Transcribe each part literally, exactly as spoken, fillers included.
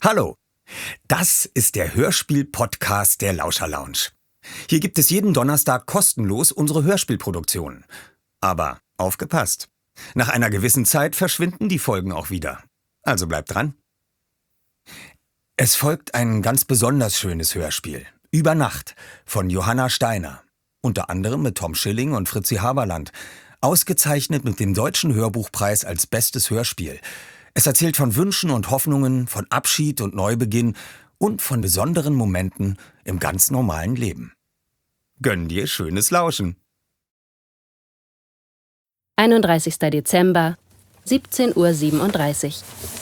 Hallo, das ist der Hörspiel-Podcast der Lauscher Lounge. Hier gibt es jeden Donnerstag kostenlos unsere Hörspielproduktionen. Aber aufgepasst, nach einer gewissen Zeit verschwinden die Folgen auch wieder. Also bleibt dran. Es folgt ein ganz besonders schönes Hörspiel, Über Nacht, von Johanna Steiner. Unter anderem mit Tom Schilling und Fritzi Haberland. Ausgezeichnet mit dem Deutschen Hörbuchpreis als bestes Hörspiel. Es erzählt von Wünschen und Hoffnungen, von Abschied und Neubeginn und von besonderen Momenten im ganz normalen Leben. Gönn dir schönes Lauschen. einunddreißigster Dezember, siebzehn Uhr siebenunddreißig.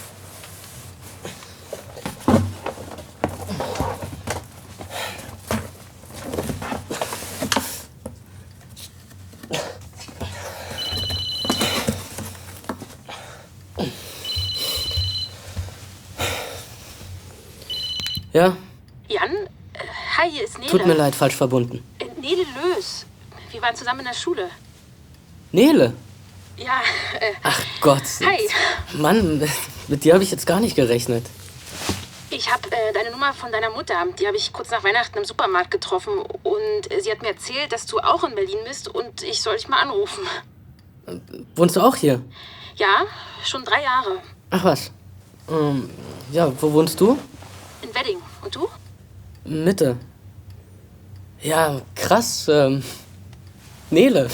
Ja? Jan? Äh, hi, hier ist Nele. Tut mir leid, falsch verbunden. Äh, Nele Lös. Wir waren zusammen in der Schule. Nele? Ja, äh... Ach Gott. Hi. Mann, mit dir habe ich jetzt gar nicht gerechnet. Ich habe äh, deine Nummer von deiner Mutter. Die habe ich kurz nach Weihnachten im Supermarkt getroffen. Und äh, sie hat mir erzählt, dass du auch in Berlin bist und ich soll dich mal anrufen. Wohnst du auch hier? Ja, schon drei Jahre. Ach was. Ähm, ja, wo wohnst du? In Wedding. Und du? Mitte. Ja, krass. Ähm, Nele.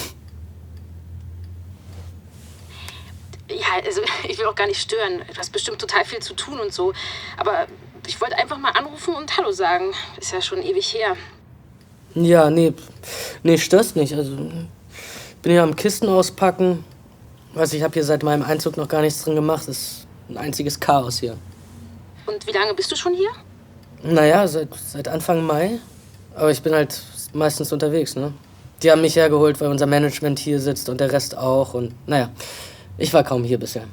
Ja, also ich will auch gar nicht stören. Du hast bestimmt total viel zu tun und so. Aber ich wollte einfach mal anrufen und Hallo sagen. Ist ja schon ewig her. Ja, nee. Nee, störst nicht. Also, bin hier am Kisten auspacken. Weiß, ich habe hier seit meinem Einzug noch gar nichts drin gemacht. Das ist ein einziges Chaos hier. Und wie lange bist du schon hier? Naja, seit, seit Anfang Mai. Aber ich bin halt meistens unterwegs, ne? Die haben mich hergeholt, weil unser Management hier sitzt und der Rest auch. Und naja, ich war kaum hier bisher.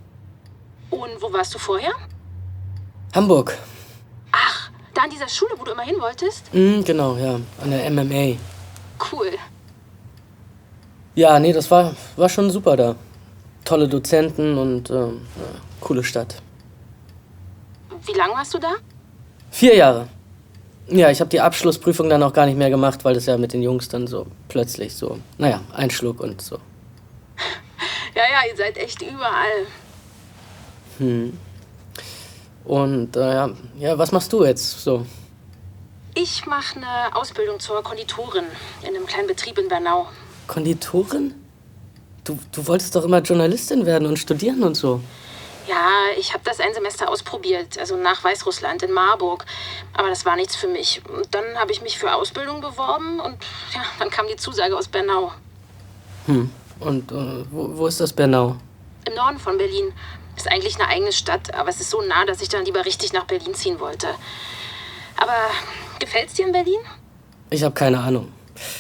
Und wo warst du vorher? Hamburg. Ach, da an dieser Schule, wo du immer hin wolltest? Mhm, genau, ja. An der M M A. Cool. Ja, nee, das war, war schon super da. Tolle Dozenten und ähm, ja, coole Stadt. Wie lange warst du da? Vier Jahre. Ja, ich habe die Abschlussprüfung dann auch gar nicht mehr gemacht, weil das ja mit den Jungs dann so plötzlich so, naja, ein Schluck und so. Ja, ja, ihr seid echt überall. Hm. Und äh, ja, ja, was machst du jetzt so? Ich mache eine Ausbildung zur Konditorin in einem kleinen Betrieb in Bernau. Konditorin? Du, du wolltest doch immer Journalistin werden und studieren und so. Ja, ich habe das ein Semester ausprobiert, also nach Weißrussland in Marburg. Aber das war nichts für mich. Und dann habe ich mich für Ausbildung beworben und ja, dann kam die Zusage aus Bernau. Hm. Und äh, wo, wo ist das Bernau? Im Norden von Berlin. Ist eigentlich eine eigene Stadt, aber es ist so nah, dass ich dann lieber richtig nach Berlin ziehen wollte. Aber gefällt's dir in Berlin? Ich habe keine Ahnung.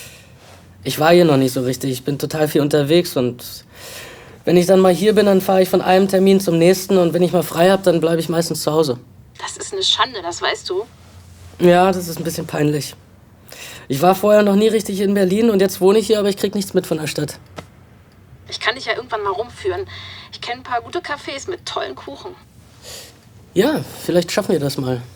Ich war hier noch nicht so richtig. Ich bin total viel unterwegs und wenn ich dann mal hier bin, dann fahre ich von einem Termin zum nächsten und wenn ich mal frei habe, dann bleibe ich meistens zu Hause. Das ist eine Schande, das weißt du. Ja, das ist ein bisschen peinlich. Ich war vorher noch nie richtig in Berlin und jetzt wohne ich hier, aber ich krieg nichts mit von der Stadt. Ich kann dich ja irgendwann mal rumführen. Ich kenne ein paar gute Cafés mit tollen Kuchen. Ja, vielleicht schaffen wir das mal.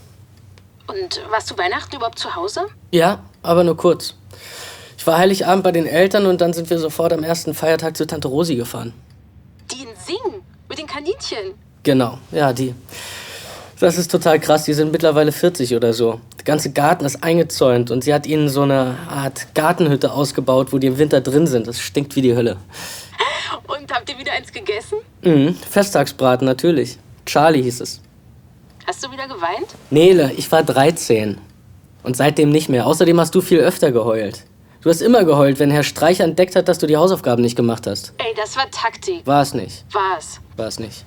Und warst du Weihnachten überhaupt zu Hause? Ja, aber nur kurz. Ich war Heiligabend bei den Eltern und dann sind wir sofort am ersten Feiertag zu Tante Rosi gefahren. Die in Sing, mit den Kaninchen. Genau, ja, die. Das ist total krass, die sind mittlerweile vierzig oder so. Der ganze Garten ist eingezäunt und sie hat ihnen so eine Art Gartenhütte ausgebaut, wo die im Winter drin sind. Das stinkt wie die Hölle. Und habt ihr wieder eins gegessen? Mhm, Festtagsbraten, natürlich. Charlie hieß es. Hast du wieder geweint? Nele, ich war dreizehn. Und seitdem nicht mehr. Außerdem hast du viel öfter geheult. Du hast immer geheult, wenn Herr Streicher entdeckt hat, dass du die Hausaufgaben nicht gemacht hast. Ey, das war Taktik. War es nicht. War's. War es nicht.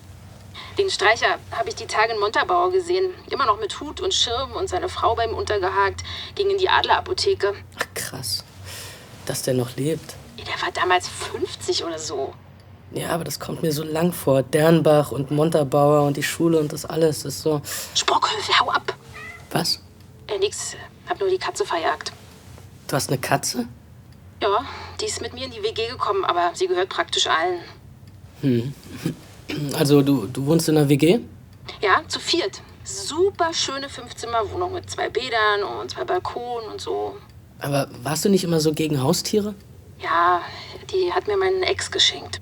Den Streicher habe ich die Tage in Montabaur gesehen. Immer noch mit Hut und Schirm und seine Frau bei ihm untergehakt. Ging in die Adlerapotheke. Ach, krass. Dass der noch lebt. Ey, der war damals fünfzig oder so. Ja, aber das kommt mir so lang vor. Dernbach und Montabaur und die Schule und das alles. Das ist so... Sprockhövel, hau ab. Was? Äh, nix. Hab nur die Katze verjagt. Du hast eine Katze? Ja, die ist mit mir in die W G gekommen, aber sie gehört praktisch allen. Hm. Also du, du wohnst in einer W G? Ja, zu viert. Super schöne Fünfzimmerwohnung mit zwei Bädern und zwei Balkonen und so. Aber warst du nicht immer so gegen Haustiere? Ja, die hat mir meinen Ex geschenkt.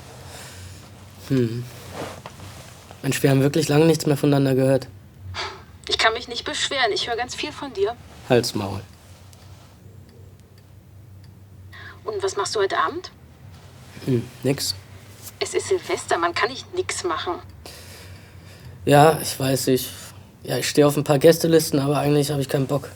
Hm. Mensch, wir haben wirklich lange nichts mehr voneinander gehört. Ich kann mich nicht beschweren. Ich höre ganz viel von dir. Halt's Maul. Und was machst du heute Abend? Hm, nix. Es ist Silvester, man kann nicht nix machen. Ja, ich weiß, ich... Ja, ich stehe auf ein paar Gästelisten, aber eigentlich habe ich keinen Bock.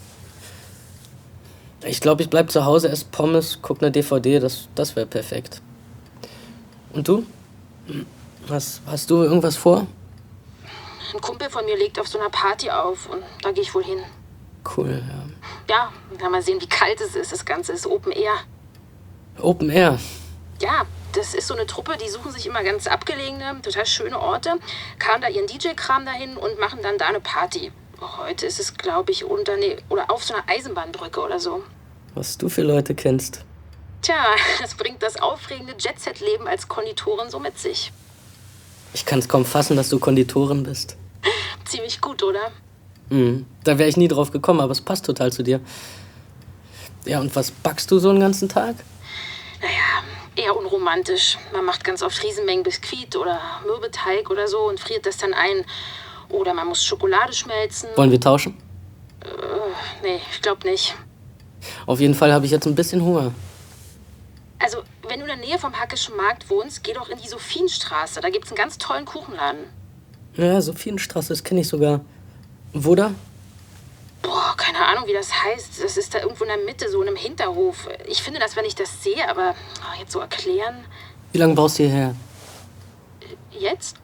Ich glaube, ich bleib zu Hause, esse Pommes, guck eine D V D, das, das wäre perfekt. Und du? Was, hast du irgendwas vor? Ein Kumpel von mir legt auf so einer Party auf und da gehe ich wohl hin. Cool, ja. Ja, dann mal sehen, wie kalt es ist. Das Ganze ist Open Air. Open Air? Ja, das ist so eine Truppe, die suchen sich immer ganz abgelegene, total schöne Orte, karren da ihren D J-Kram dahin und machen dann da eine Party. Heute ist es, glaube ich, unter nee, oder auf so einer Eisenbahnbrücke oder so. Was du für Leute kennst. Tja, das bringt das aufregende Jet-Set-Leben als Konditorin so mit sich. Ich kann's kaum fassen, dass du Konditorin bist. Ziemlich gut, oder? Mhm. Da wäre ich nie drauf gekommen, aber es passt total zu dir. Ja, und was backst du so einen ganzen Tag? Naja, eher unromantisch. Man macht ganz oft Riesenmengen Biskuit oder Mürbeteig oder so und friert das dann ein. Oder man muss Schokolade schmelzen. Wollen wir tauschen? Äh, nee, ich glaube nicht. Auf jeden Fall habe ich jetzt ein bisschen Hunger. Also, wenn du in der Nähe vom Hackischen Markt wohnst, geh doch in die Sophienstraße. Da gibt's einen ganz tollen Kuchenladen. Ja, Sophienstraße, das kenne ich sogar. Wo da? Boah, keine Ahnung, wie das heißt. Das ist da irgendwo in der Mitte, so in einem Hinterhof. Ich finde das, wenn ich das sehe, aber oh, jetzt so erklären. Wie lange brauchst du hierher? Jetzt?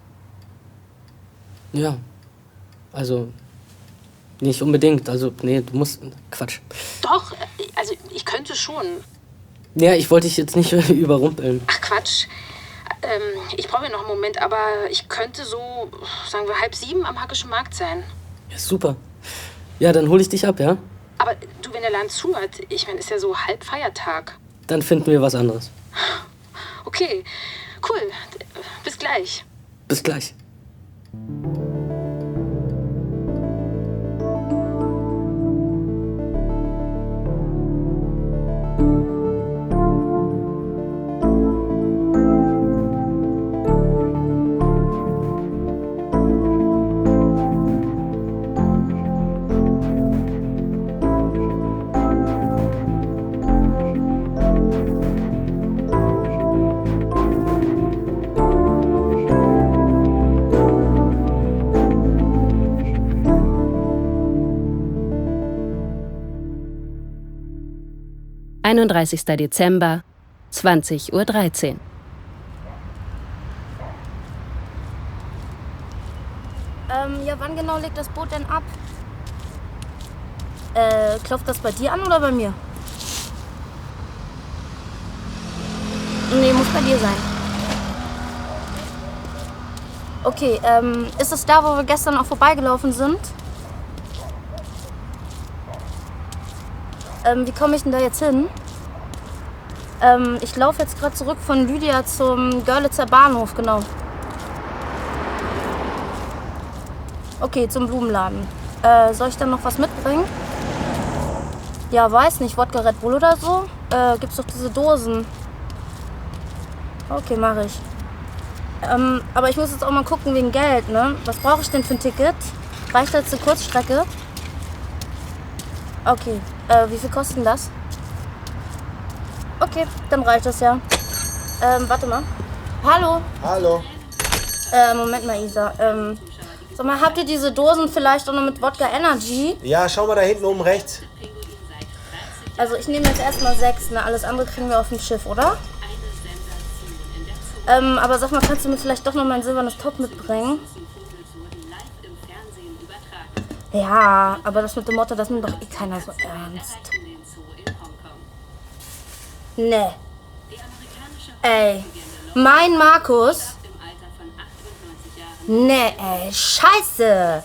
Ja. Also, nicht unbedingt. Also, nee, du musst... Quatsch. Doch, also ich könnte schon. Ja, ich wollte dich jetzt nicht überrumpeln. Ach Quatsch. Ähm, ich brauche ja noch einen Moment, aber ich könnte so, sagen wir, halb sieben am Hackischen Markt sein. Ja, super. Ja, dann hole ich dich ab, ja? Aber du, wenn der Laden zu hat, ich meine, ist ja so halb Feiertag. Dann finden wir was anderes. Okay, cool. Bis gleich. Bis gleich. einunddreißigster Dezember, zwanzig Uhr dreizehn. Ähm, ja, wann genau legt das Boot denn ab? Äh, klopft das bei dir an oder bei mir? Nee, muss bei dir sein. Okay, ähm, ist es da, wo wir gestern auch vorbeigelaufen sind? Ähm, wie komme ich denn da jetzt hin? Ähm, ich laufe jetzt gerade zurück von Lydia zum Görlitzer Bahnhof, genau. Okay, zum Blumenladen. Äh, soll ich dann noch was mitbringen? Ja, weiß nicht, Wodka Red Bull oder so? Äh, gibt's doch diese Dosen. Okay, mache ich. Ähm, aber ich muss jetzt auch mal gucken wegen Geld, ne? Was brauche ich denn für ein Ticket? Reicht das zur Kurzstrecke? Okay, äh, wie viel kostet das? Okay, dann reicht das ja. Ähm, warte mal. Hallo? Hallo. Äh, Moment mal, Isa. Ähm, sag mal, habt ihr diese Dosen vielleicht auch noch mit Wodka Energy? Ja, schau mal da hinten oben rechts. Also ich nehme jetzt erstmal sechs, ne? Alles andere kriegen wir auf dem Schiff, oder? Ähm, aber sag mal, kannst du mir vielleicht doch noch mein silbernes Top mitbringen? Ja, aber das mit dem Motto, das nimmt doch eh keiner so ernst. Nee. Ey, mein Markus? Nee, ey, scheiße.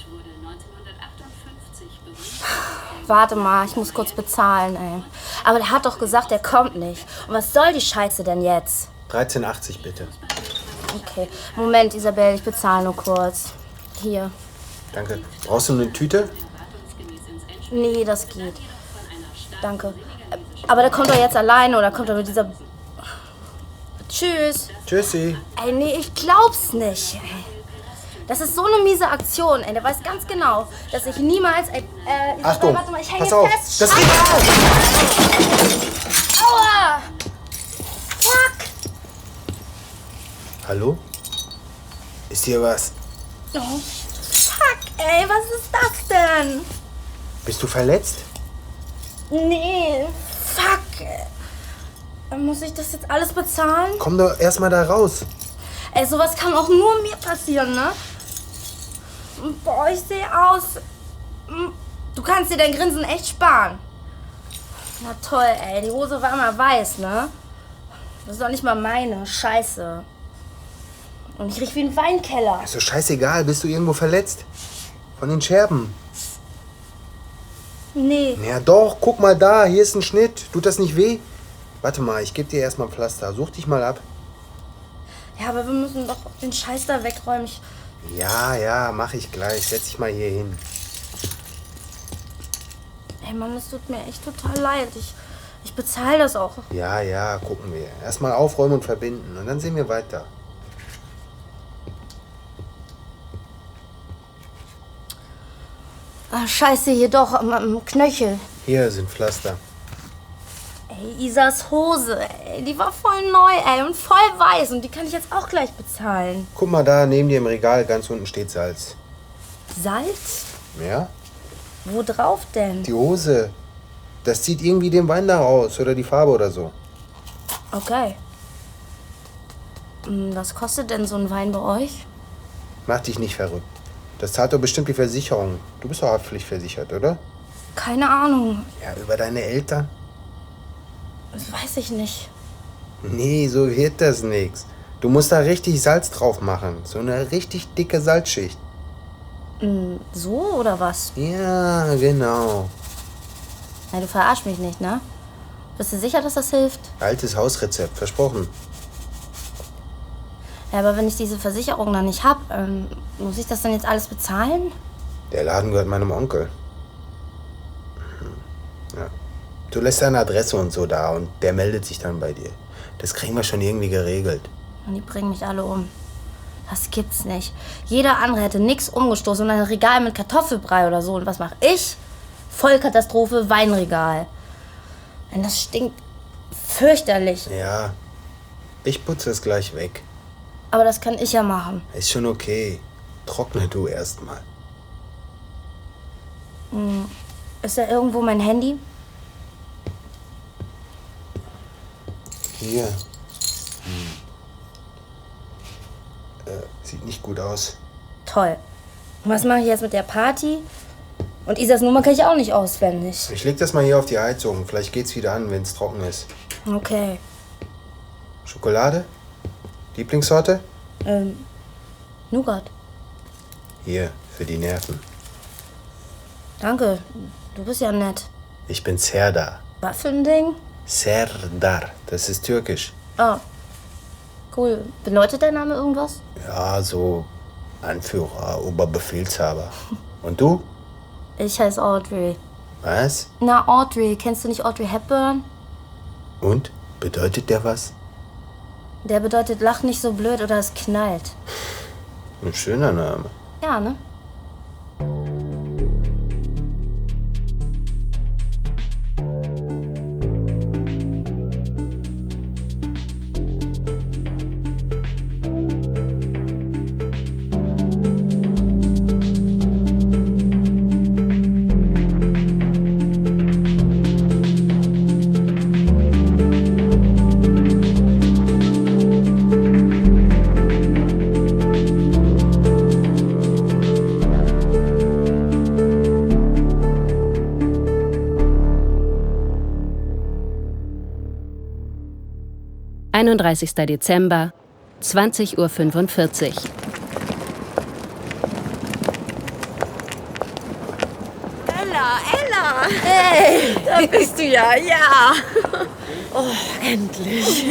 Warte mal, ich muss kurz bezahlen, ey. Aber der hat doch gesagt, er kommt nicht. Und was soll die Scheiße denn jetzt? dreizehn achtzig bitte. Okay, Moment, Isabel, ich bezahle nur kurz. Hier. Danke. Brauchst du eine Tüte? Nee, das geht. Danke. Aber der kommt doch jetzt alleine oder kommt er mit dieser... Tschüss. Tschüssi. Ey, nee, ich glaub's nicht. Ey. Das ist so eine miese Aktion, ey. Der weiß ganz genau, dass ich niemals... Ey, äh, ich Achtung, warte mal, ich hänge pass auf. fest. Das Scheiße. Regal! Aua! Fuck! Hallo? Ist hier was? Oh, fuck, ey, was ist das denn? Bist du verletzt? Nee, fuck. Muss ich das jetzt alles bezahlen? Komm doch erst mal da raus. Ey, sowas kann auch nur mir passieren, ne? Boah, ich sehe aus... Du kannst dir dein Grinsen echt sparen. Na toll, ey, die Hose war mal weiß, ne? Das ist doch nicht mal meine, scheiße. Und ich riech wie ein Weinkeller. Ist doch scheißegal, bist du irgendwo verletzt? Von den Scherben? Nee. Ja doch, guck mal da, hier ist ein Schnitt. Tut das nicht weh? Warte mal, ich geb dir erstmal ein Pflaster. Such dich mal ab. Ja, aber wir müssen doch den Scheiß da wegräumen. Ich Ja, ja, mach ich gleich. Setz dich mal hier hin. Ey, Mann, es tut mir echt total leid. Ich, ich bezahle das auch. Ja, ja, gucken wir. Erstmal aufräumen und verbinden und dann sehen wir weiter. Ah, scheiße, hier doch, am, am Knöchel. Hier sind Pflaster. Ey, Isas Hose, ey, die war voll neu, ey, und voll weiß. Und die kann ich jetzt auch gleich bezahlen. Guck mal da, neben dir im Regal, ganz unten steht Salz. Salz? Ja? Wo drauf denn? Die Hose. Das zieht irgendwie den Wein da raus oder die Farbe oder so. Okay. Hm, was kostet denn so ein Wein bei euch? Mach dich nicht verrückt. Das zahlt doch bestimmt die Versicherung. Du bist doch haftpflichtversichert, oder? Keine Ahnung. Ja, über deine Eltern? Das weiß ich nicht. Nee, so wird das nix. Du musst da richtig Salz drauf machen. So eine richtig dicke Salzschicht. Hm, so oder was? Ja, genau. Na, du verarsch mich nicht, ne? Bist du sicher, dass das hilft? Altes Hausrezept, versprochen. Ja, aber wenn ich diese Versicherung dann nicht hab, ähm, muss ich das dann jetzt alles bezahlen? Der Laden gehört meinem Onkel. Ja. Du lässt deine Adresse und so da und der meldet sich dann bei dir. Das kriegen wir schon irgendwie geregelt. Und die bringen mich alle um. Das gibt's nicht. Jeder andere hätte nix umgestoßen und ein Regal mit Kartoffelbrei oder so. Und was mach ich? Vollkatastrophe, Weinregal. Und das stinkt fürchterlich. Ja, ich putze es gleich weg. Aber das kann ich ja machen. Ist schon okay. Trockne du erst mal. Hm. Ist da irgendwo mein Handy? Hier. Hm. Äh, sieht nicht gut aus. Toll. Und was mache ich jetzt mit der Party? Und Isas Nummer kann ich auch nicht auswendig. Ich leg das mal hier auf die Heizung. Vielleicht geht's wieder an, wenn es trocken ist. Okay. Schokolade? Lieblingssorte? Ähm, Nougat. Hier, für die Nerven. Danke. Du bist ja nett. Ich bin Serdar. Was für ein Ding? Serdar, das ist türkisch. Ah. Cool. Bedeutet dein Name irgendwas? Ja, so Anführer, Oberbefehlshaber. Und du? Ich heiße Audrey. Was? Na, Audrey. Kennst du nicht Audrey Hepburn? Und? Bedeutet der was? Der bedeutet, lach nicht so blöd oder es knallt. Ein schöner Name. Ja, ne? einunddreißigster Dezember, zwanzig Uhr fünfundvierzig. Ella, Ella! Hey, da bist du ja, ja! Oh, endlich!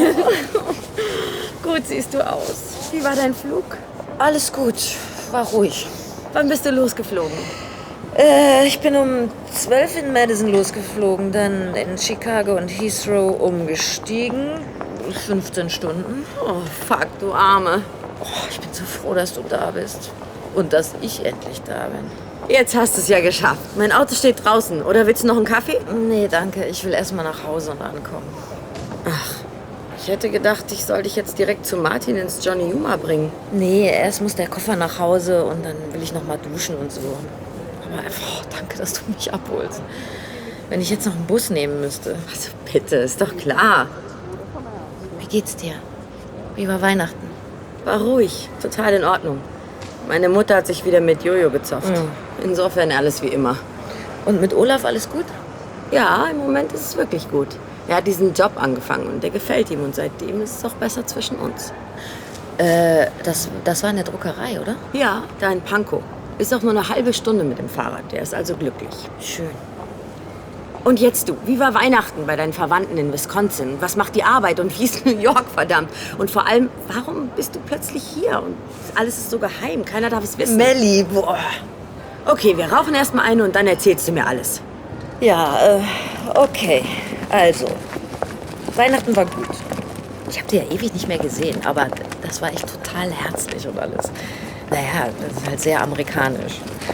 Gut siehst du aus. Wie war dein Flug? Alles gut, war ruhig. Wann bist du losgeflogen? Äh, ich bin um zwölf in Madison losgeflogen, dann in Chicago und Heathrow umgestiegen. fünfzehn Stunden. Oh, fuck, du Arme. Oh, ich bin so froh, dass du da bist. Und dass ich endlich da bin. Jetzt hast du es ja geschafft. Mein Auto steht draußen. Oder willst du noch einen Kaffee? Nee, danke. Ich will erst mal nach Hause und ankommen. Ach, ich hätte gedacht, ich soll dich jetzt direkt zu Martin ins Johnny Yuma bringen. Nee, erst muss der Koffer nach Hause und dann will ich noch mal duschen und so. Aber einfach, oh, danke, dass du mich abholst. Wenn ich jetzt noch einen Bus nehmen müsste. Also bitte, ist doch klar. Wie geht's dir? Wie war Weihnachten? War ruhig, total in Ordnung. Meine Mutter hat sich wieder mit Jojo gezofft. Mhm. Insofern alles wie immer. Und mit Olaf alles gut? Ja, im Moment ist es wirklich gut. Er hat diesen Job angefangen und der gefällt ihm. Und seitdem ist es auch besser zwischen uns. Äh, das, das war in der Druckerei, oder? Ja, da in Pankow. Ist auch nur eine halbe Stunde mit dem Fahrrad. Der ist also glücklich. Schön. Und jetzt du, wie war Weihnachten bei deinen Verwandten in Wisconsin? Was macht die Arbeit und wie ist New York, verdammt? Und vor allem, warum bist du plötzlich hier? Und alles ist so geheim, keiner darf es wissen. Melli, boah. Okay, wir rauchen erst mal eine und dann erzählst du mir alles. Ja, äh, okay. Also, Weihnachten war gut. Ich habe dich ja ewig nicht mehr gesehen, aber das war echt total herzlich und alles. Naja, das ist halt sehr amerikanisch.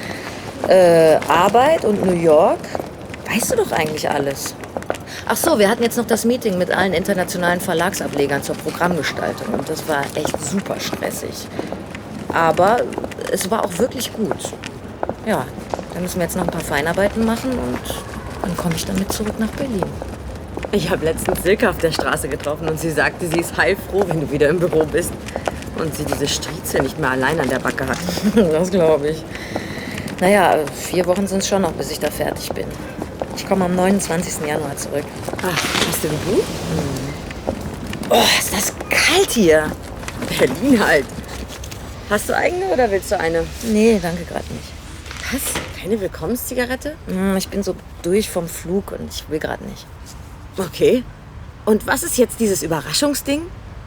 Äh, Arbeit und New York... Weißt du doch eigentlich alles. Ach so, wir hatten jetzt noch das Meeting mit allen internationalen Verlagsablegern zur Programmgestaltung. Und das war echt super stressig. Aber es war auch wirklich gut. Ja, dann müssen wir jetzt noch ein paar Feinarbeiten machen und dann komme ich damit zurück nach Berlin. Ich habe letztens Silke auf der Straße getroffen und sie sagte, sie ist heilfroh, wenn du wieder im Büro bist. Und sie diese Striezel nicht mehr allein an der Backe hat. Das glaube ich. Naja, vier Wochen sind es schon noch, bis ich da fertig bin. Ich komme am neunundzwanzigsten Januar zurück. Ach, hast du ein Buch? Mhm. Oh, ist das kalt hier. Berlin halt. Hast du eigene oder willst du eine? Nee, danke gerade nicht. Was? Keine Willkommenszigarette? Ich bin so durch vom Flug und ich will gerade nicht. Okay. Und was ist jetzt dieses Überraschungsding?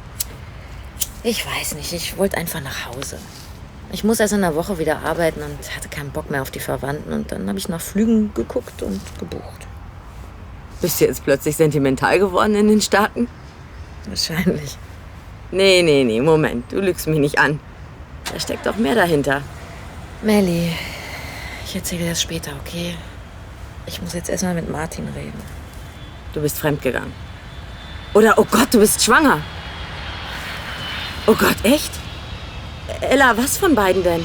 Ich weiß nicht. Ich wollte einfach nach Hause. Ich muss erst in einer Woche wieder arbeiten und hatte keinen Bock mehr auf die Verwandten. Und dann habe ich nach Flügen geguckt und gebucht. Bist du jetzt plötzlich sentimental geworden in den Staaten? Wahrscheinlich. Nee, nee, nee, Moment. Du lügst mich nicht an. Da steckt doch mehr dahinter. Melli, ich erzähle dir das später, okay? Ich muss jetzt erstmal mit Martin reden. Du bist fremdgegangen. Oder, oh Gott, du bist schwanger. Oh Gott, echt? Ella, was von beiden denn?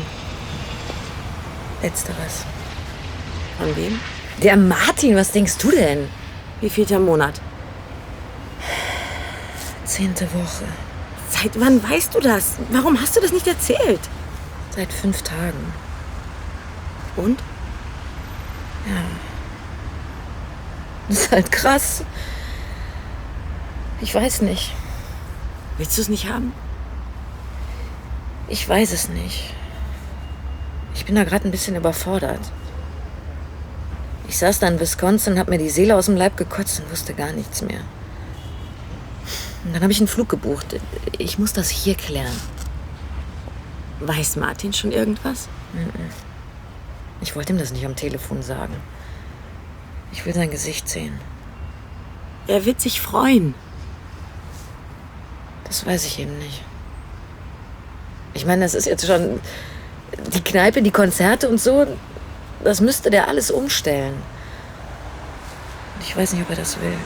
Letzteres. Von wem? Der Martin, was denkst du denn? Wie vielter Monat? Zehnte Woche. Seit wann weißt du das? Warum hast du das nicht erzählt? Seit fünf Tagen. Und? Ja. Das ist halt krass. Ich weiß nicht. Willst du es nicht haben? Ich weiß es nicht. Ich bin da gerade ein bisschen überfordert. Ich saß da in Wisconsin, hab mir die Seele aus dem Leib gekotzt und wusste gar nichts mehr. Und dann habe ich einen Flug gebucht. Ich muss das hier klären. Weiß Martin schon irgendwas? Ich wollte ihm das nicht am Telefon sagen. Ich will sein Gesicht sehen. Er wird sich freuen. Das weiß ich eben nicht. Ich meine, das ist jetzt schon die Kneipe, die Konzerte und so. Das müsste der alles umstellen. Und ich weiß nicht, ob er das will.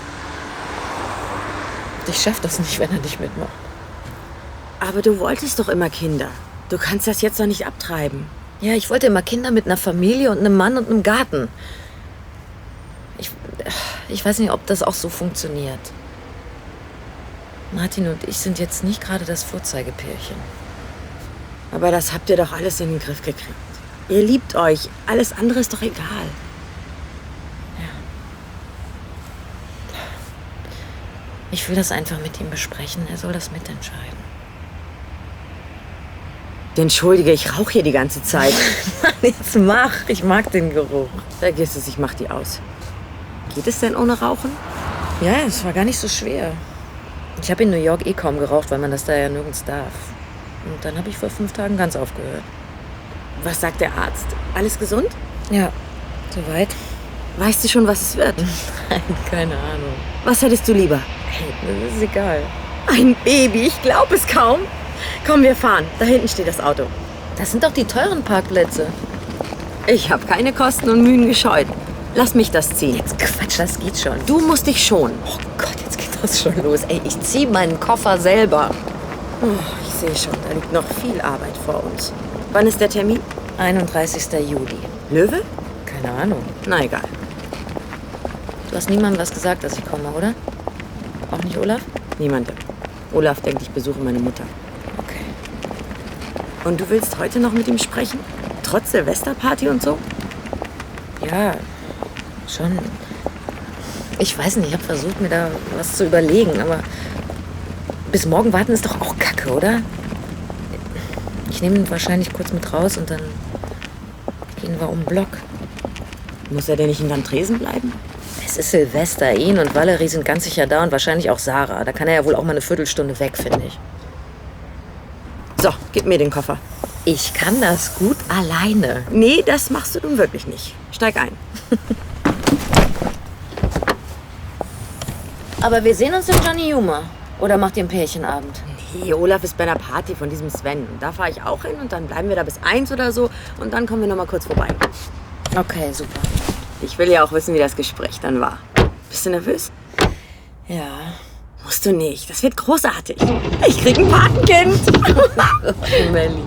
Ich schaff das nicht, wenn er nicht mitmacht. Aber du wolltest doch immer Kinder. Du kannst das jetzt doch nicht abtreiben. Ja, ich wollte immer Kinder mit einer Familie und einem Mann und einem Garten. Ich, ich weiß nicht, ob das auch so funktioniert. Martin und ich sind jetzt nicht gerade das Vorzeigepärchen. Aber das habt ihr doch alles in den Griff gekriegt. Ihr liebt euch. Alles andere ist doch egal. Ja. Ich will das einfach mit ihm besprechen. Er soll das mitentscheiden. Entschuldige, ich rauche hier die ganze Zeit. Mann, jetzt mach. Ich mag den Geruch. Vergiss es, ich mach die aus. Geht es denn ohne Rauchen? Ja, es war gar nicht so schwer. Ich habe in New York eh kaum geraucht, weil man das da ja nirgends darf. Und dann habe ich vor fünf Tagen ganz aufgehört. Was sagt der Arzt? Alles gesund? Ja, soweit. Weißt du schon, was es wird? Nein, keine Ahnung. Was hättest du lieber? Hey, das ist egal. Ein Baby, ich glaube es kaum. Komm, wir fahren. Da hinten steht das Auto. Das sind doch die teuren Parkplätze. Ich habe keine Kosten und Mühen gescheut. Lass mich das ziehen. Jetzt Quatsch, das geht schon. Du musst dich schonen. Oh Gott, jetzt geht das schon los. Ey, ich zieh meinen Koffer selber. Oh, ich sehe schon, da liegt noch viel Arbeit vor uns. Wann ist der Termin? einunddreißigster Juli. Löwe? Keine Ahnung. Na egal. Du hast niemandem was gesagt, dass ich komme, oder? Auch nicht Olaf? Niemandem. Olaf denkt, ich besuche meine Mutter. Okay. Und du willst heute noch mit ihm sprechen? Trotz Silvesterparty und so? Ja, schon. Ich weiß nicht, ich habe versucht, mir da was zu überlegen, aber bis morgen warten ist doch auch Kacke, oder? Ich nehme ihn wahrscheinlich kurz mit raus und dann gehen wir um den Block. Muss er denn nicht hinterm Tresen bleiben? Es ist Silvester, ihn und Valerie sind ganz sicher da und wahrscheinlich auch Sarah. Da kann er ja wohl auch mal eine Viertelstunde weg, finde ich. So, gib mir den Koffer. Ich kann das gut alleine. Nee, das machst du nun wirklich nicht. Steig ein. Aber wir sehen uns im Johnny Humor. Oder macht ihr einen Pärchenabend? Nee, Olaf ist bei einer Party von diesem Sven. Da fahre ich auch hin und dann bleiben wir da bis eins oder so. Und dann kommen wir noch mal kurz vorbei. Okay, super. Ich will ja auch wissen, wie das Gespräch dann war. Bist du nervös? Ja. Musst du nicht. Das wird großartig. Ich krieg ein Patenkind. Melli.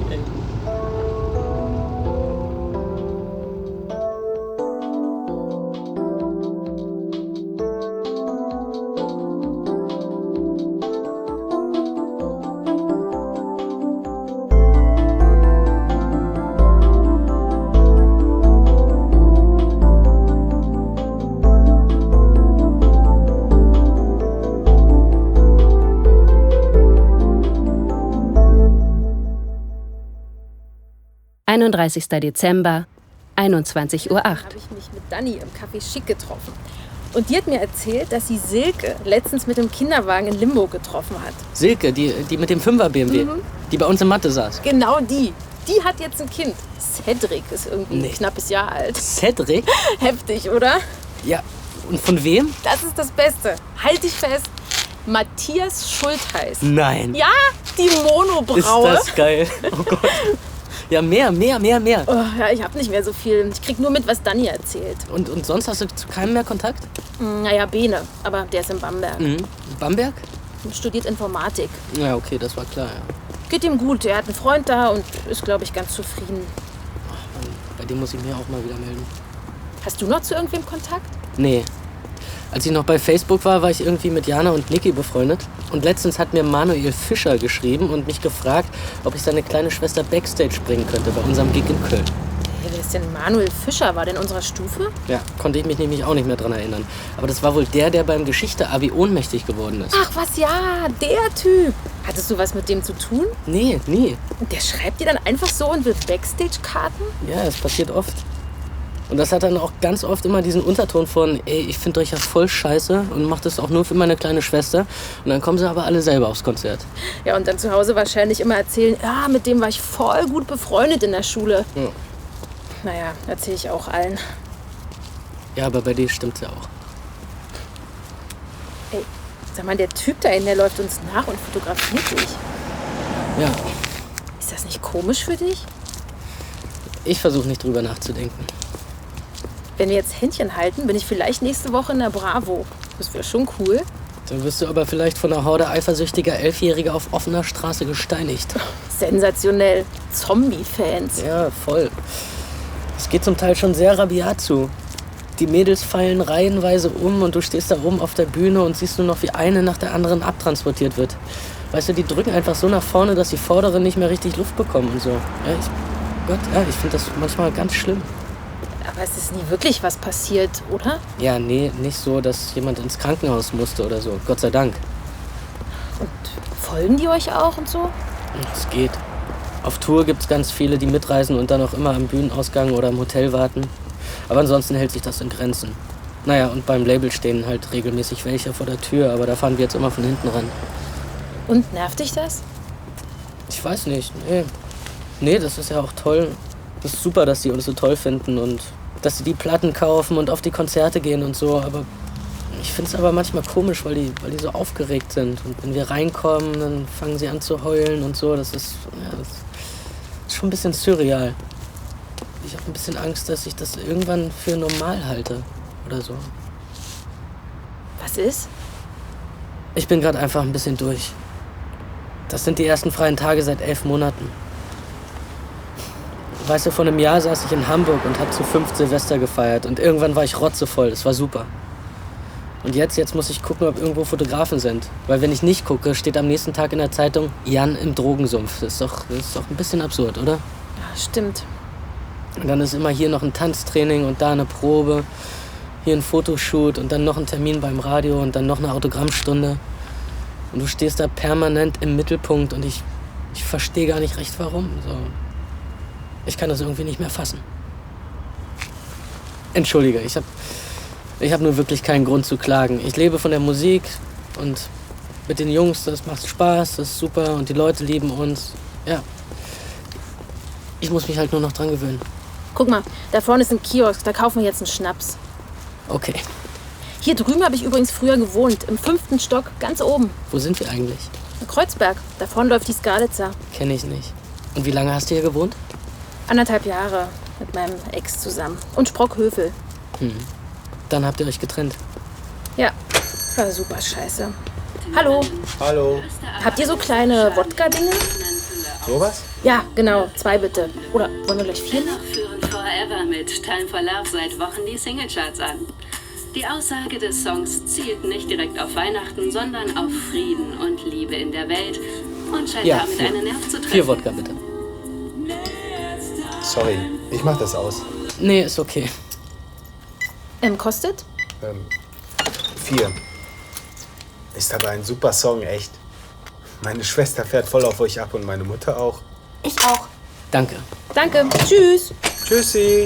einunddreißigster Dezember, einundzwanzig Uhr acht. Habe ich mich mit Dani im Café Schick getroffen. Und die hat mir erzählt, dass sie Silke letztens mit dem Kinderwagen in Limburg getroffen hat. Silke, die, die mit dem Fünfer-B M W, Mhm. die bei uns in Mathe saß. Genau die. Die hat jetzt ein Kind. Cedric ist irgendwie Nee. ein knappes Jahr alt. Cedric? Heftig, oder? Ja, und von wem? Das ist das Beste. Halt dich fest. Matthias Schultheiß. Nein. Ja, die Monobraue. Ist das geil. Oh Gott. Ja, mehr, mehr, mehr, mehr. Oh, ja, ich habe nicht mehr so viel. Ich krieg nur mit, was Dani erzählt. Und, und sonst hast du zu keinem mehr Kontakt? Hm, Naja, Bene, aber der ist in Bamberg. Mhm. Bamberg? Studiert Informatik. Ja, okay, das war klar, ja. Geht ihm gut. Er hat einen Freund da und ist, glaube ich, ganz zufrieden. Mann, bei dem muss ich mir auch mal wieder melden. Hast du noch zu irgendwem Kontakt? Nee. Als ich noch bei Facebook war, war ich irgendwie mit Jana und Niki befreundet. Und letztens hat mir Manuel Fischer geschrieben und mich gefragt, ob ich seine kleine Schwester Backstage bringen könnte bei unserem Gig in Köln. Hey, wer ist denn Manuel Fischer? War der in unserer Stufe? Ja, konnte ich mich nämlich auch nicht mehr dran erinnern. Aber das war wohl der, der beim Geschichte-Abi ohnmächtig geworden ist. Ach was, ja, der Typ. Hattest du was mit dem zu tun? Nee, nie. Und der schreibt dir dann einfach so und will Backstage-Karten? Ja, das passiert oft. Und das hat dann auch ganz oft immer diesen Unterton von, ey, ich finde euch ja voll scheiße und macht das auch nur für meine kleine Schwester. Und dann kommen sie aber alle selber aufs Konzert. Ja, und dann zu Hause wahrscheinlich immer erzählen, ja, mit dem war ich voll gut befreundet in der Schule. Ja, Naja, erzähle ich auch allen. ja, aber bei dir stimmt's ja auch. Ey, sag mal, der Typ da in der läuft uns nach und fotografiert dich. Ja, Ist das nicht komisch für dich? ich versuche nicht drüber nachzudenken. Wenn wir jetzt Händchen halten, bin ich vielleicht nächste Woche in der Bravo. Das wäre schon cool. Dann wirst du aber vielleicht von einer Horde eifersüchtiger Elfjähriger auf offener Straße gesteinigt. Sensationell. Zombie-Fans. Ja, voll. Es geht zum Teil schon sehr rabiat zu. Die Mädels fallen reihenweise um und du stehst da oben auf der Bühne und siehst nur noch, wie eine nach der anderen abtransportiert wird. Weißt du, die drücken einfach so nach vorne, dass die Vorderen nicht mehr richtig Luft bekommen und so. Ja, ich, Gott, ja, ich finde das manchmal ganz schlimm. Aber es ist nie wirklich was passiert, oder? Ja, nee, nicht so, dass jemand ins Krankenhaus musste oder so. Gott sei Dank. Und folgen die euch auch und so? Es geht. Auf Tour gibt's ganz viele, die mitreisen und dann auch immer am Bühnenausgang oder im Hotel warten. Aber ansonsten hält sich das in Grenzen. Naja, und beim Label stehen halt regelmäßig welche vor der Tür, aber da fahren wir jetzt immer von hinten ran. Und nervt dich das? Ich weiß nicht, nee. Nee, das ist ja auch toll. Das ist super, dass die uns so toll finden und dass sie die Platten kaufen und auf die Konzerte gehen und so. Aber ich finde es aber manchmal komisch, weil die, weil die so aufgeregt sind. Und wenn wir reinkommen, dann fangen sie an zu heulen und so. Das ist, ja, das ist schon ein bisschen surreal. Ich habe ein bisschen Angst, dass ich das irgendwann für normal halte oder so. Was ist? Ich bin gerade einfach ein bisschen durch. Das sind die ersten freien Tage seit elf Monaten. Weißt du, vor einem Jahr saß ich in Hamburg und habe zu fünf Silvester gefeiert. Und irgendwann war ich rotzevoll. Das war super. Und jetzt, jetzt muss ich gucken, ob irgendwo Fotografen sind. Weil wenn ich nicht gucke, steht am nächsten Tag in der Zeitung Jan im Drogensumpf. Das ist doch, das ist doch ein bisschen absurd, oder? Ja, stimmt. Und dann ist immer hier noch ein Tanztraining und da eine Probe. Hier ein Fotoshoot und dann noch ein Termin beim Radio und dann noch eine Autogrammstunde. Und du stehst da permanent im Mittelpunkt und ich, ich verstehe gar nicht recht, warum. So. Ich kann das irgendwie nicht mehr fassen. Entschuldige, ich habe ich hab nur wirklich keinen Grund zu klagen. Ich lebe von der Musik und mit den Jungs, das macht Spaß, das ist super und die Leute lieben uns. Ja. Ich muss mich halt nur noch dran gewöhnen. Guck mal, da vorne ist ein Kiosk, da kaufen wir jetzt einen Schnaps. Okay. Hier drüben habe ich übrigens früher gewohnt, im fünften Stock, ganz oben. Wo sind wir eigentlich? In Kreuzberg, da vorne läuft die Skalitzer. Kenn ich nicht. Und wie lange hast du hier gewohnt? Anderthalb Jahre mit meinem Ex zusammen. Und Sprockhövel. Hm. Dann habt ihr euch getrennt. Ja, war super scheiße. Hallo, Hallo. habt ihr so kleine Wodka-Dinge? Sowas? Ja, genau, zwei bitte. Oder wollen wir gleich vier? Dennoch führen Forever mit Time for Love seit Wochen die Singlecharts an. Die Aussage des Songs zielt nicht direkt auf Weihnachten, sondern auf Frieden und Liebe in der Welt und scheint Ja, damit vier. einen Nerv zu treffen. Vier Wodka, bitte. Sorry, ich mach das aus. Nee, ist okay. Ähm, kostet? Ähm, vier. Ist aber ein super Song, echt. Meine Schwester fährt voll auf euch ab und meine Mutter auch. Ich auch. Danke. Danke, tschüss. Tschüssi.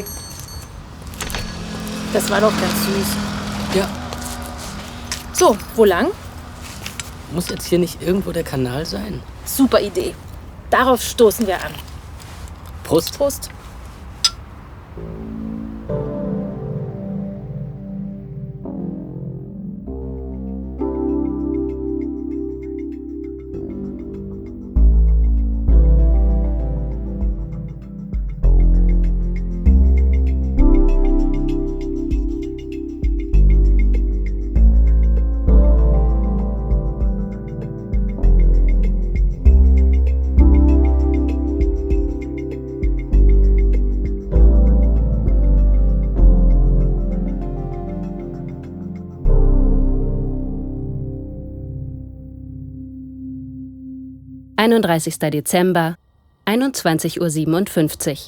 Das war doch ganz süß. Ja. So, wo lang? Muss jetzt hier nicht irgendwo der Kanal sein? Super Idee. Darauf stoßen wir an. Prost. Prost. einunddreißigster Dezember, einundzwanzig Uhr siebenundfünfzig.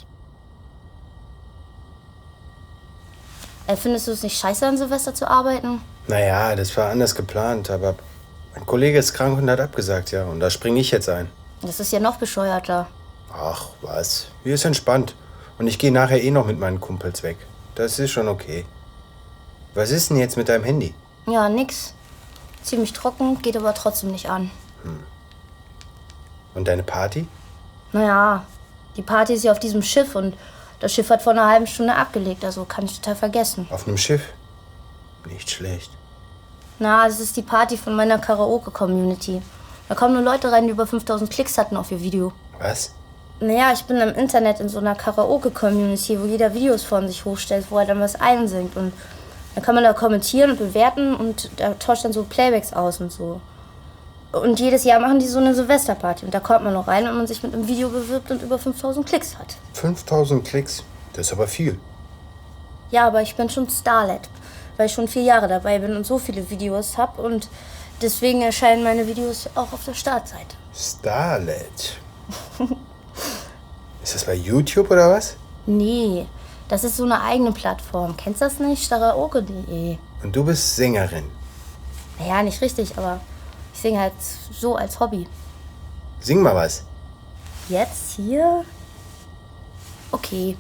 Äh, findest du es nicht scheiße, an Silvester zu arbeiten? Naja, das war anders geplant, aber mein Kollege ist krank und hat abgesagt, ja. Und da springe ich jetzt ein. Das ist ja noch bescheuerter. Ach, was. Hier ist entspannt. Und ich gehe nachher eh noch mit meinen Kumpels weg. Das ist schon okay. Was ist denn jetzt mit deinem Handy? Ja, nix. Ziemlich trocken, geht aber trotzdem nicht an. Hm. Und deine Party? Naja, die Party ist ja auf diesem Schiff und das Schiff hat vor einer halben Stunde abgelegt, also kann ich total vergessen. Auf einem Schiff? Nicht schlecht. Na, das ist die Party von meiner Karaoke-Community. Da kommen nur Leute rein, die über fünftausend Klicks hatten auf ihr Video. Was? Naja, ich bin im Internet in so einer Karaoke-Community, wo jeder Videos von sich hochstellt, wo er dann was einsingt. Und dann kann man da kommentieren und bewerten und da tauscht dann so Playbacks aus und so. Und jedes Jahr machen die so eine Silvesterparty. Und da kommt man noch rein, wenn man sich mit einem Video bewirbt und über fünftausend Klicks hat. fünftausend Klicks? Das ist aber viel. Ja, aber ich bin schon Starlet, weil ich schon vier Jahre dabei bin und so viele Videos habe. Und deswegen erscheinen meine Videos auch auf der Startseite. Starlet? Ist das bei YouTube oder was? Nee, das ist so eine eigene Plattform. Kennst du das nicht? Staraoke punkt de. Und du bist Sängerin? Naja, nicht richtig, aber ich singe halt so als Hobby. Sing mal was. Jetzt hier? Okay.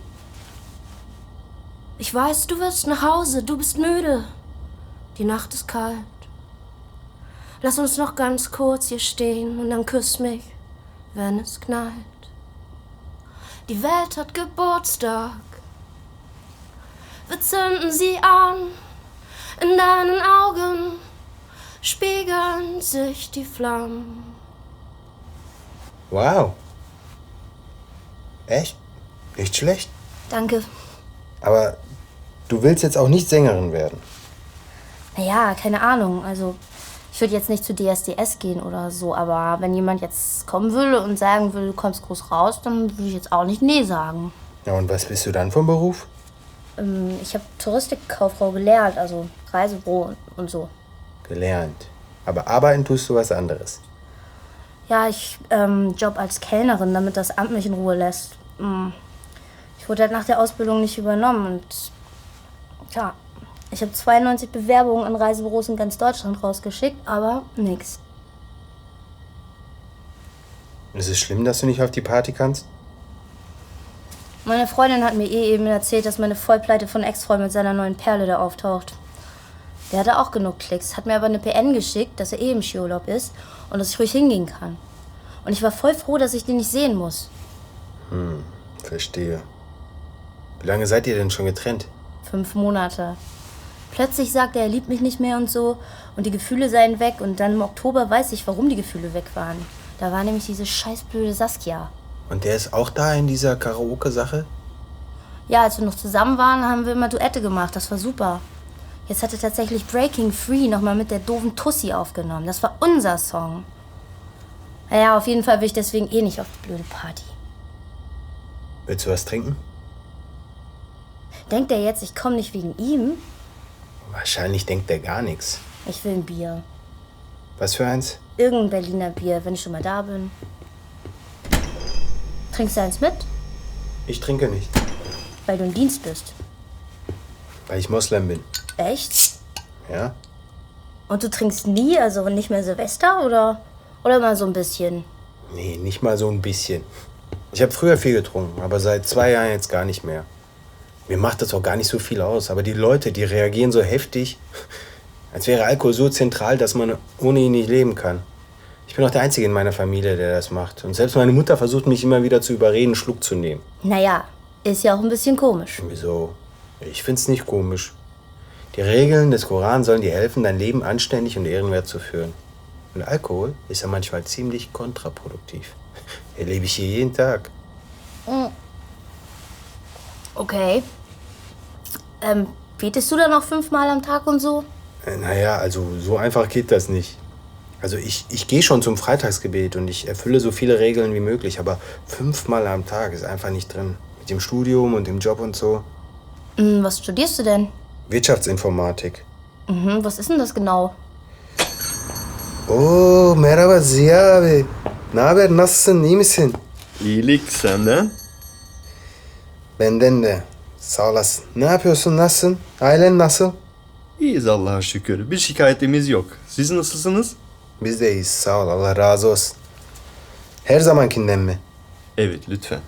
Ich weiß, du willst nach Hause, du bist müde. Die Nacht ist kalt. Lass uns noch ganz kurz hier stehen und dann küss mich, wenn es knallt. die Welt hat Geburtstag. Wir zünden sie an, in deinen Augen spiegeln sich die Flammen. Wow. Echt? Nicht schlecht. Danke. Aber du willst jetzt auch nicht Sängerin werden. Naja, keine Ahnung. Also, ich würde jetzt nicht zu D S D S gehen oder so, aber wenn jemand jetzt kommen würde und sagen würde, du kommst groß raus, dann würde ich jetzt auch nicht nee sagen. Ja, und was bist du dann vom Beruf? Ähm, ich habe Touristikkauffrau gelernt, also Reisebüro und so. Gelernt. Aber arbeiten tust du was anderes. Ja, ich ähm, job als Kellnerin, damit das Amt mich in Ruhe lässt. Mm. Ich wurde halt nach der Ausbildung nicht übernommen und ja, ich habe zweiundneunzig Bewerbungen an Reisebüros in ganz Deutschland rausgeschickt, aber nix. Ist es schlimm, dass du nicht auf die Party kannst? Meine Freundin hat mir eh eben erzählt, dass meine Vollpleite von Ex-Freund mit seiner neuen Perle da auftaucht. Der hatte auch genug Klicks, hat mir aber eine P N geschickt, dass er eh im Skiurlaub ist und dass ich ruhig hingehen kann. Und ich war voll froh, dass ich den nicht sehen muss. Hm, verstehe. Wie lange seid ihr denn schon getrennt? Fünf Monate. Plötzlich sagt er, er liebt mich nicht mehr und so und die Gefühle seien weg und dann im Oktober weiß ich, warum die Gefühle weg waren. Da war nämlich diese scheißblöde Saskia. Und der ist auch da in dieser Karaoke-Sache? Ja, als wir noch zusammen waren, haben wir immer Duette gemacht. Das war super. Jetzt hat er tatsächlich Breaking Free nochmal mit der doofen Tussi aufgenommen. Das war unser Song. Naja, auf jeden Fall will ich deswegen eh nicht auf die blöde Party. Willst du was trinken? Denkt er jetzt, ich komme nicht wegen ihm? Wahrscheinlich denkt er gar nichts. Ich will ein Bier. Was für eins? Irgendein Berliner Bier, wenn ich schon mal da bin. Trinkst du eins mit? Ich trinke nicht, Weil du im Dienst bist. weil ich Moslem bin. Echt? Ja? Und du trinkst nie, also nicht mehr Silvester oder, oder mal so ein bisschen? Nee, nicht mal so ein bisschen. Ich habe früher viel getrunken, aber seit zwei Jahren jetzt gar nicht mehr. Mir macht das auch gar nicht so viel aus, aber die Leute, die reagieren so heftig, als wäre Alkohol so zentral, dass man ohne ihn nicht leben kann. Ich bin auch der Einzige in meiner Familie, der das macht. Und selbst meine Mutter versucht mich immer wieder zu überreden, einen Schluck zu nehmen. Naja, ist ja auch ein bisschen komisch. Wieso? Ich find's nicht komisch. Die Regeln des Koran sollen dir helfen, dein Leben anständig und ehrenwert zu führen. Und Alkohol ist ja manchmal ziemlich kontraproduktiv. Erlebe ich hier jeden Tag. Okay. Ähm, betest du dann auch fünfmal am Tag und so? Äh, Naja, also so einfach geht das nicht. Also ich, ich gehe schon zum Freitagsgebet und ich erfülle so viele Regeln wie möglich, aber fünfmal am Tag ist einfach nicht drin. Mit dem Studium und dem Job und so. Hm, was studierst du denn? Wirtschaftsinformatik. Mhm, was ist denn das genau? Oh, merhaba Ziya abi. Ne haber, nasılsın, iyi misin? İyilik senden. Benden de. Sağ olasın. Ne yapıyorsun, nasılsın? Ailen nasıl? İyiyiz Allah'a şükür. Bir şikayetimiz yok. Siz nasılsınız? Biz de iyiyiz, sağ ol. Allah razı olsun. Her zamankinden mi? Evet lütfen.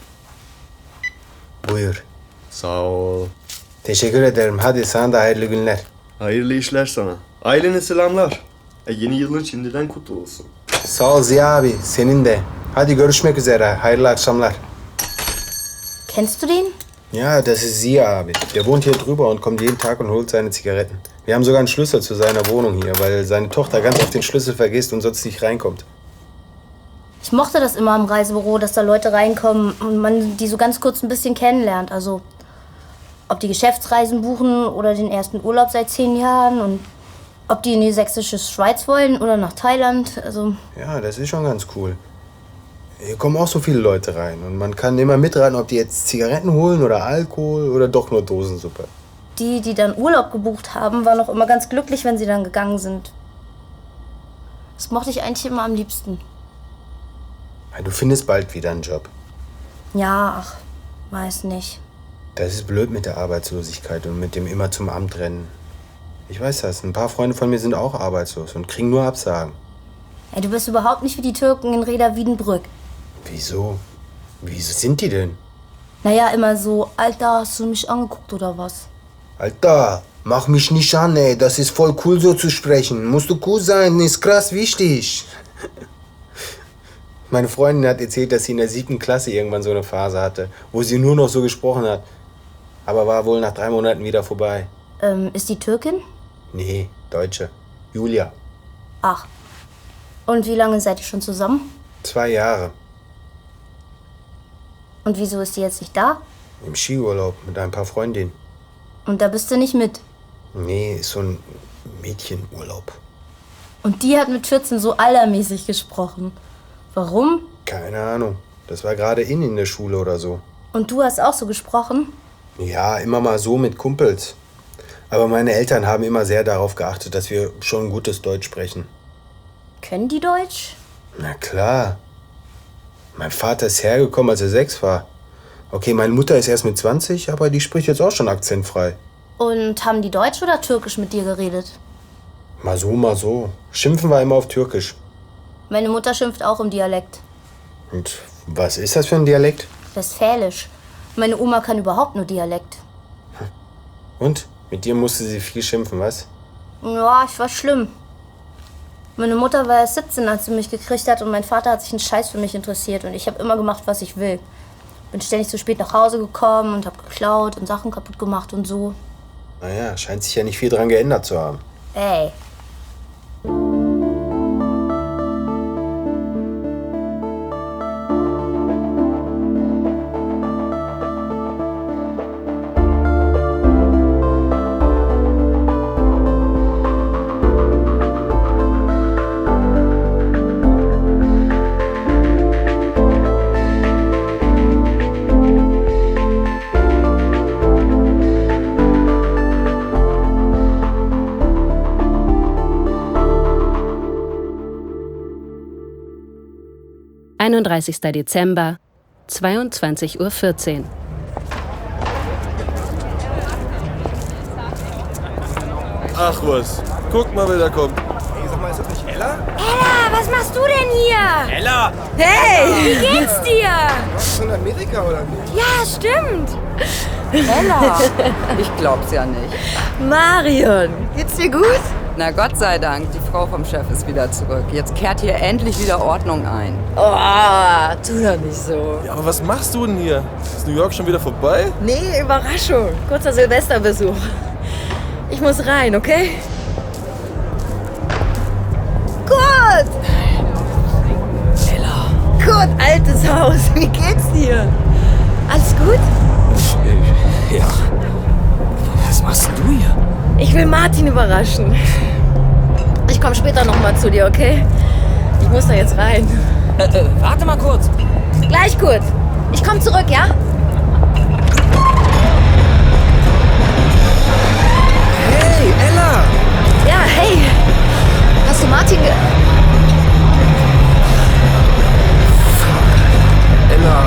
Buyur. Sağ ol. Teşekkür ederim. Hadi sana da hayırlı günler. Hayırlı işler sana. Ailene selamlar. E, yeni yılın şimdiden kutlu olsun. Sağ ol Ziya abi. Senin de. Hadi görüşmek üzere. Hayırlı akşamlar. Kennst du den? Ja, das ist Ziya abi. Der wohnt hier drüber und kommt jeden Tag und holt seine Zigaretten. Wir haben sogar einen Schlüssel zu seiner Wohnung hier, weil seine Tochter ganz oft den Schlüssel vergisst und sonst nicht reinkommt. Ich mochte das immer im Reisebüro, dass da Leute reinkommen und man die so ganz kurz ein bisschen kennenlernt. Also, ob die Geschäftsreisen buchen oder den ersten Urlaub seit zehn Jahren und ob die in die sächsische Schweiz wollen oder nach Thailand. Also, Ja, das ist schon ganz cool. Hier kommen auch so viele Leute rein und man kann immer mitraten, ob die jetzt Zigaretten holen oder Alkohol oder doch nur Dosensuppe. die, die dann Urlaub gebucht haben, waren auch immer ganz glücklich, wenn sie dann gegangen sind. Das mochte ich eigentlich immer am liebsten. Ja, du findest bald wieder einen Job. Ja, ach, weiß nicht. Das ist blöd mit der Arbeitslosigkeit und mit dem immer zum Amt rennen. Ich weiß das. Ein paar Freunde von mir sind auch arbeitslos und kriegen nur Absagen. Ey, du bist überhaupt nicht wie die Türken in Reda-Wiedenbrück. Wieso? Wieso sind die denn? Naja, immer so, Alter, hast du mich angeguckt oder was? Alter, mach mich nicht an, ey. Das ist voll cool, so zu sprechen. Musst du cool sein, ist krass wichtig. Meine Freundin hat erzählt, dass sie in der siebten Klasse irgendwann so eine Phase hatte, wo sie nur noch so gesprochen hat. Aber war wohl nach drei Monaten wieder vorbei. Ähm, ist die Türkin? Nee, Deutsche. Julia. Ach. Und wie lange seid ihr schon zusammen? Zwei Jahre. Und wieso ist die jetzt nicht da? Im Skiurlaub mit ein paar Freundinnen. Und da bist du nicht mit? Nee, ist so ein Mädchenurlaub. Und die hat mit vierzehn so allermäßig gesprochen. Warum? Keine Ahnung. Das war gerade in in der Schule oder so. Und du hast auch so gesprochen? Ja, immer mal so mit Kumpels. Aber meine Eltern haben immer sehr darauf geachtet, dass wir schon gutes Deutsch sprechen. Können die Deutsch? Na klar. Mein Vater ist hergekommen, als er sechs war. Okay, meine Mutter ist erst mit zwanzig, aber die spricht jetzt auch schon akzentfrei. Und haben die Deutsch oder Türkisch mit dir geredet? Mal so, mal so. Schimpfen wir immer auf Türkisch. Meine Mutter schimpft auch im Dialekt. Und was ist das für ein Dialekt? Westfälisch. Meine Oma kann überhaupt nur Dialekt. Und? Mit dir musste sie viel schimpfen, was? Ja, ich war schlimm. Meine Mutter war erst siebzehn, als sie mich gekriegt hat, und mein Vater hat sich einen Scheiß für mich interessiert. Und ich habe immer gemacht, was ich will. Bin ständig zu spät nach Hause gekommen und habe geklaut und Sachen kaputt gemacht und so. Naja, scheint sich ja nicht viel dran geändert zu haben. Ey. einunddreißigster Dezember, zweiundzwanzig Uhr vierzehn. Ach was, guck mal, wer da kommt. Hey, sag mal, ist das nicht Ella? Ella, was machst du denn hier? Ella! Hey, wie geht's dir? Warst du in Amerika oder nicht? Ja, stimmt. Ella! Ich glaub's ja nicht. Marion, geht's dir gut? Na Gott sei Dank, die Frau vom Chef ist wieder zurück. Jetzt kehrt hier endlich wieder Ordnung ein. Oh, tu doch nicht so. Ja, aber was machst du denn hier? Ist New York schon wieder vorbei? Nee, Überraschung. Kurzer Silvesterbesuch. Ich muss rein, okay? Kurt! Ella! Kurt, altes Haus, wie geht's dir? Alles gut? Ja. Was machst du hier? Ich will Martin überraschen. Ich komme später noch mal zu dir, okay? Ich muss da jetzt rein. Äh, äh, warte mal kurz. Gleich, Kurt. Ich komme zurück, ja? Hey, Ella! Ja, hey. Hast du Martin ge... Ella!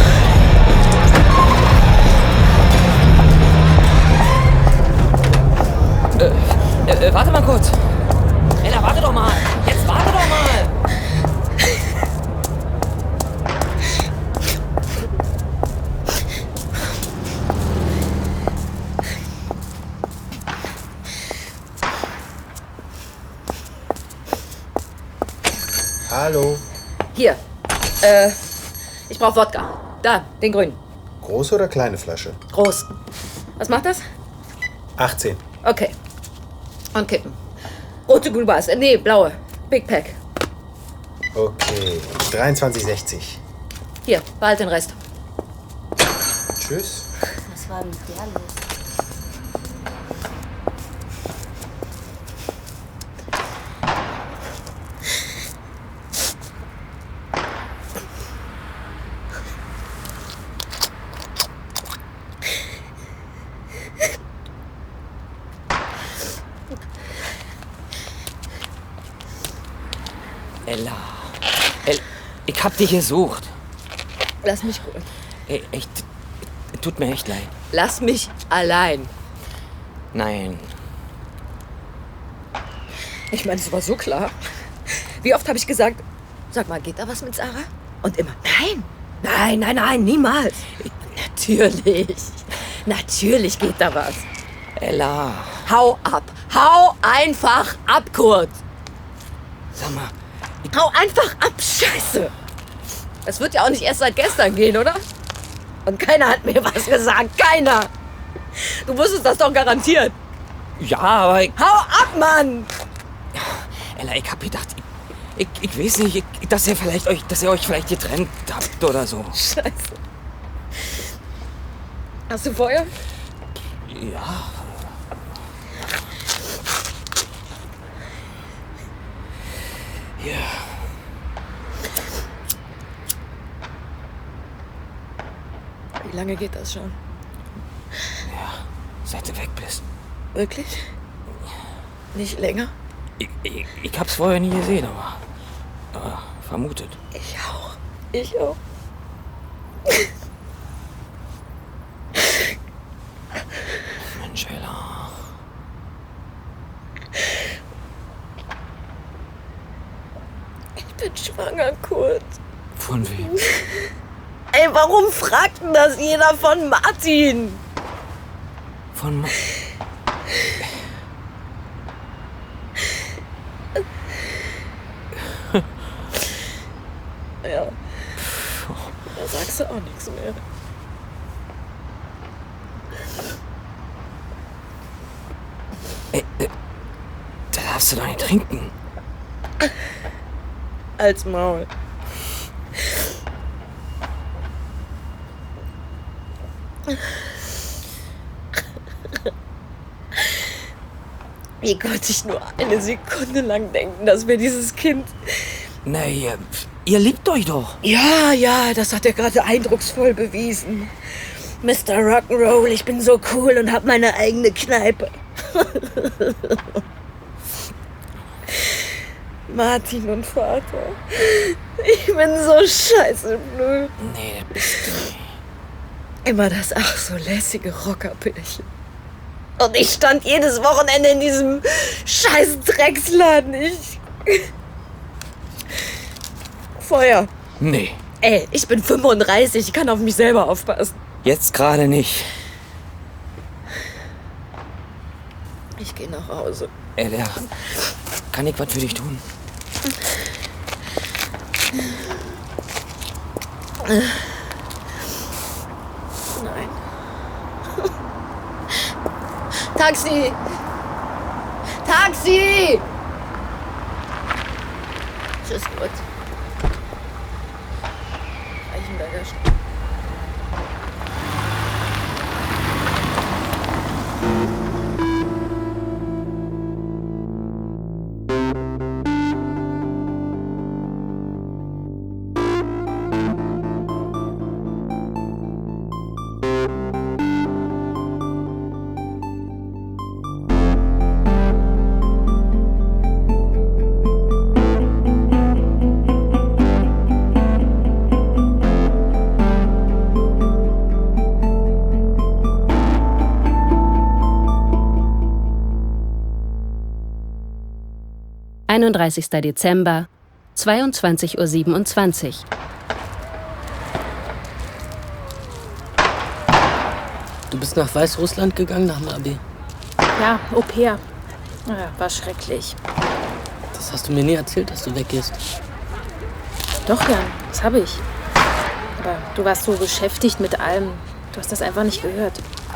Äh, äh, warte mal kurz. Ella, warte doch mal. Jetzt warte doch mal. Hallo. Hier. Äh, ich brauche Wodka. Da, den grünen. Große oder kleine Flasche? Groß. Was macht das? achtzehn. Okay. Und kippen. Rote Gulbas. Äh, nee, blaue. Big Pack. Okay. dreiundzwanzig sechzig. Hier, behalt den Rest. Tschüss. Was war denn mit der los? Ella. Ella. Ich hab dich gesucht. Lass mich gut. Ey, echt. Tut mir echt leid. Lass mich allein. Nein. Ich meine, es war so klar. Wie oft habe ich gesagt, sag mal, geht da was mit Sarah? Und immer, nein, nein, nein, nein, niemals. Natürlich, natürlich geht da was. Ella. Hau ab, hau einfach ab, Kurt. Sag mal. Hau einfach ab, Scheiße. Das wird ja auch nicht erst seit gestern gehen, oder? Und keiner hat mir was gesagt. Keiner! Du wusstest das doch garantiert. Ja, aber ich... Hau ab, Mann! Ella, ich hab gedacht, ich, ich, ich weiß nicht, ich, dass ihr vielleicht euch, dass ihr euch vielleicht getrennt habt oder so. Scheiße. Hast du Feuer? Ja. Ja. Wie lange geht das schon? Ja, seit du weg bist. Wirklich? Nicht länger? Ich, ich, ich hab's vorher nie gesehen, aber, aber vermutet. Ich auch. Ich auch. Mensch, Ella. Ich bin schwanger, Kurt. Von wem? Ey, warum fragt denn das jeder von Martin? Von Ma Ja. Da sagst du auch nichts mehr. Ey, äh, da darfst du doch nicht trinken. Als Maul. Wie konnte ich nur eine Sekunde lang denken, dass wir dieses Kind... Na, ihr, ihr liebt euch doch. Ja, ja, das hat er gerade eindrucksvoll bewiesen. Mister Rock'n'Roll, ich bin so cool und hab meine eigene Kneipe. Martin und Vater. Ich bin so scheiße blöd. Nee, das bist du nicht. Immer das ach so lässige Rockerpärchen. Und ich stand jedes Wochenende in diesem scheiß Drecksladen. Ich... Feuer. Nee. Ey, ich bin fünfunddreißig, ich kann auf mich selber aufpassen. Jetzt gerade nicht. Ich gehe nach Hause. Ella, kann ich was für dich tun? Nein. Taxi! Taxi! Tschüss, Gott. Eichenberger Straße. einunddreißigster Dezember, zweiundzwanzig Uhr siebenundzwanzig. Du bist nach Weißrussland gegangen nach dem Abi? Ja, Au pair. Ja, war schrecklich. Das hast du mir nie erzählt, dass du weggehst. Doch, Jan, das habe ich. Aber du warst so beschäftigt mit allem. Du hast das einfach nicht gehört.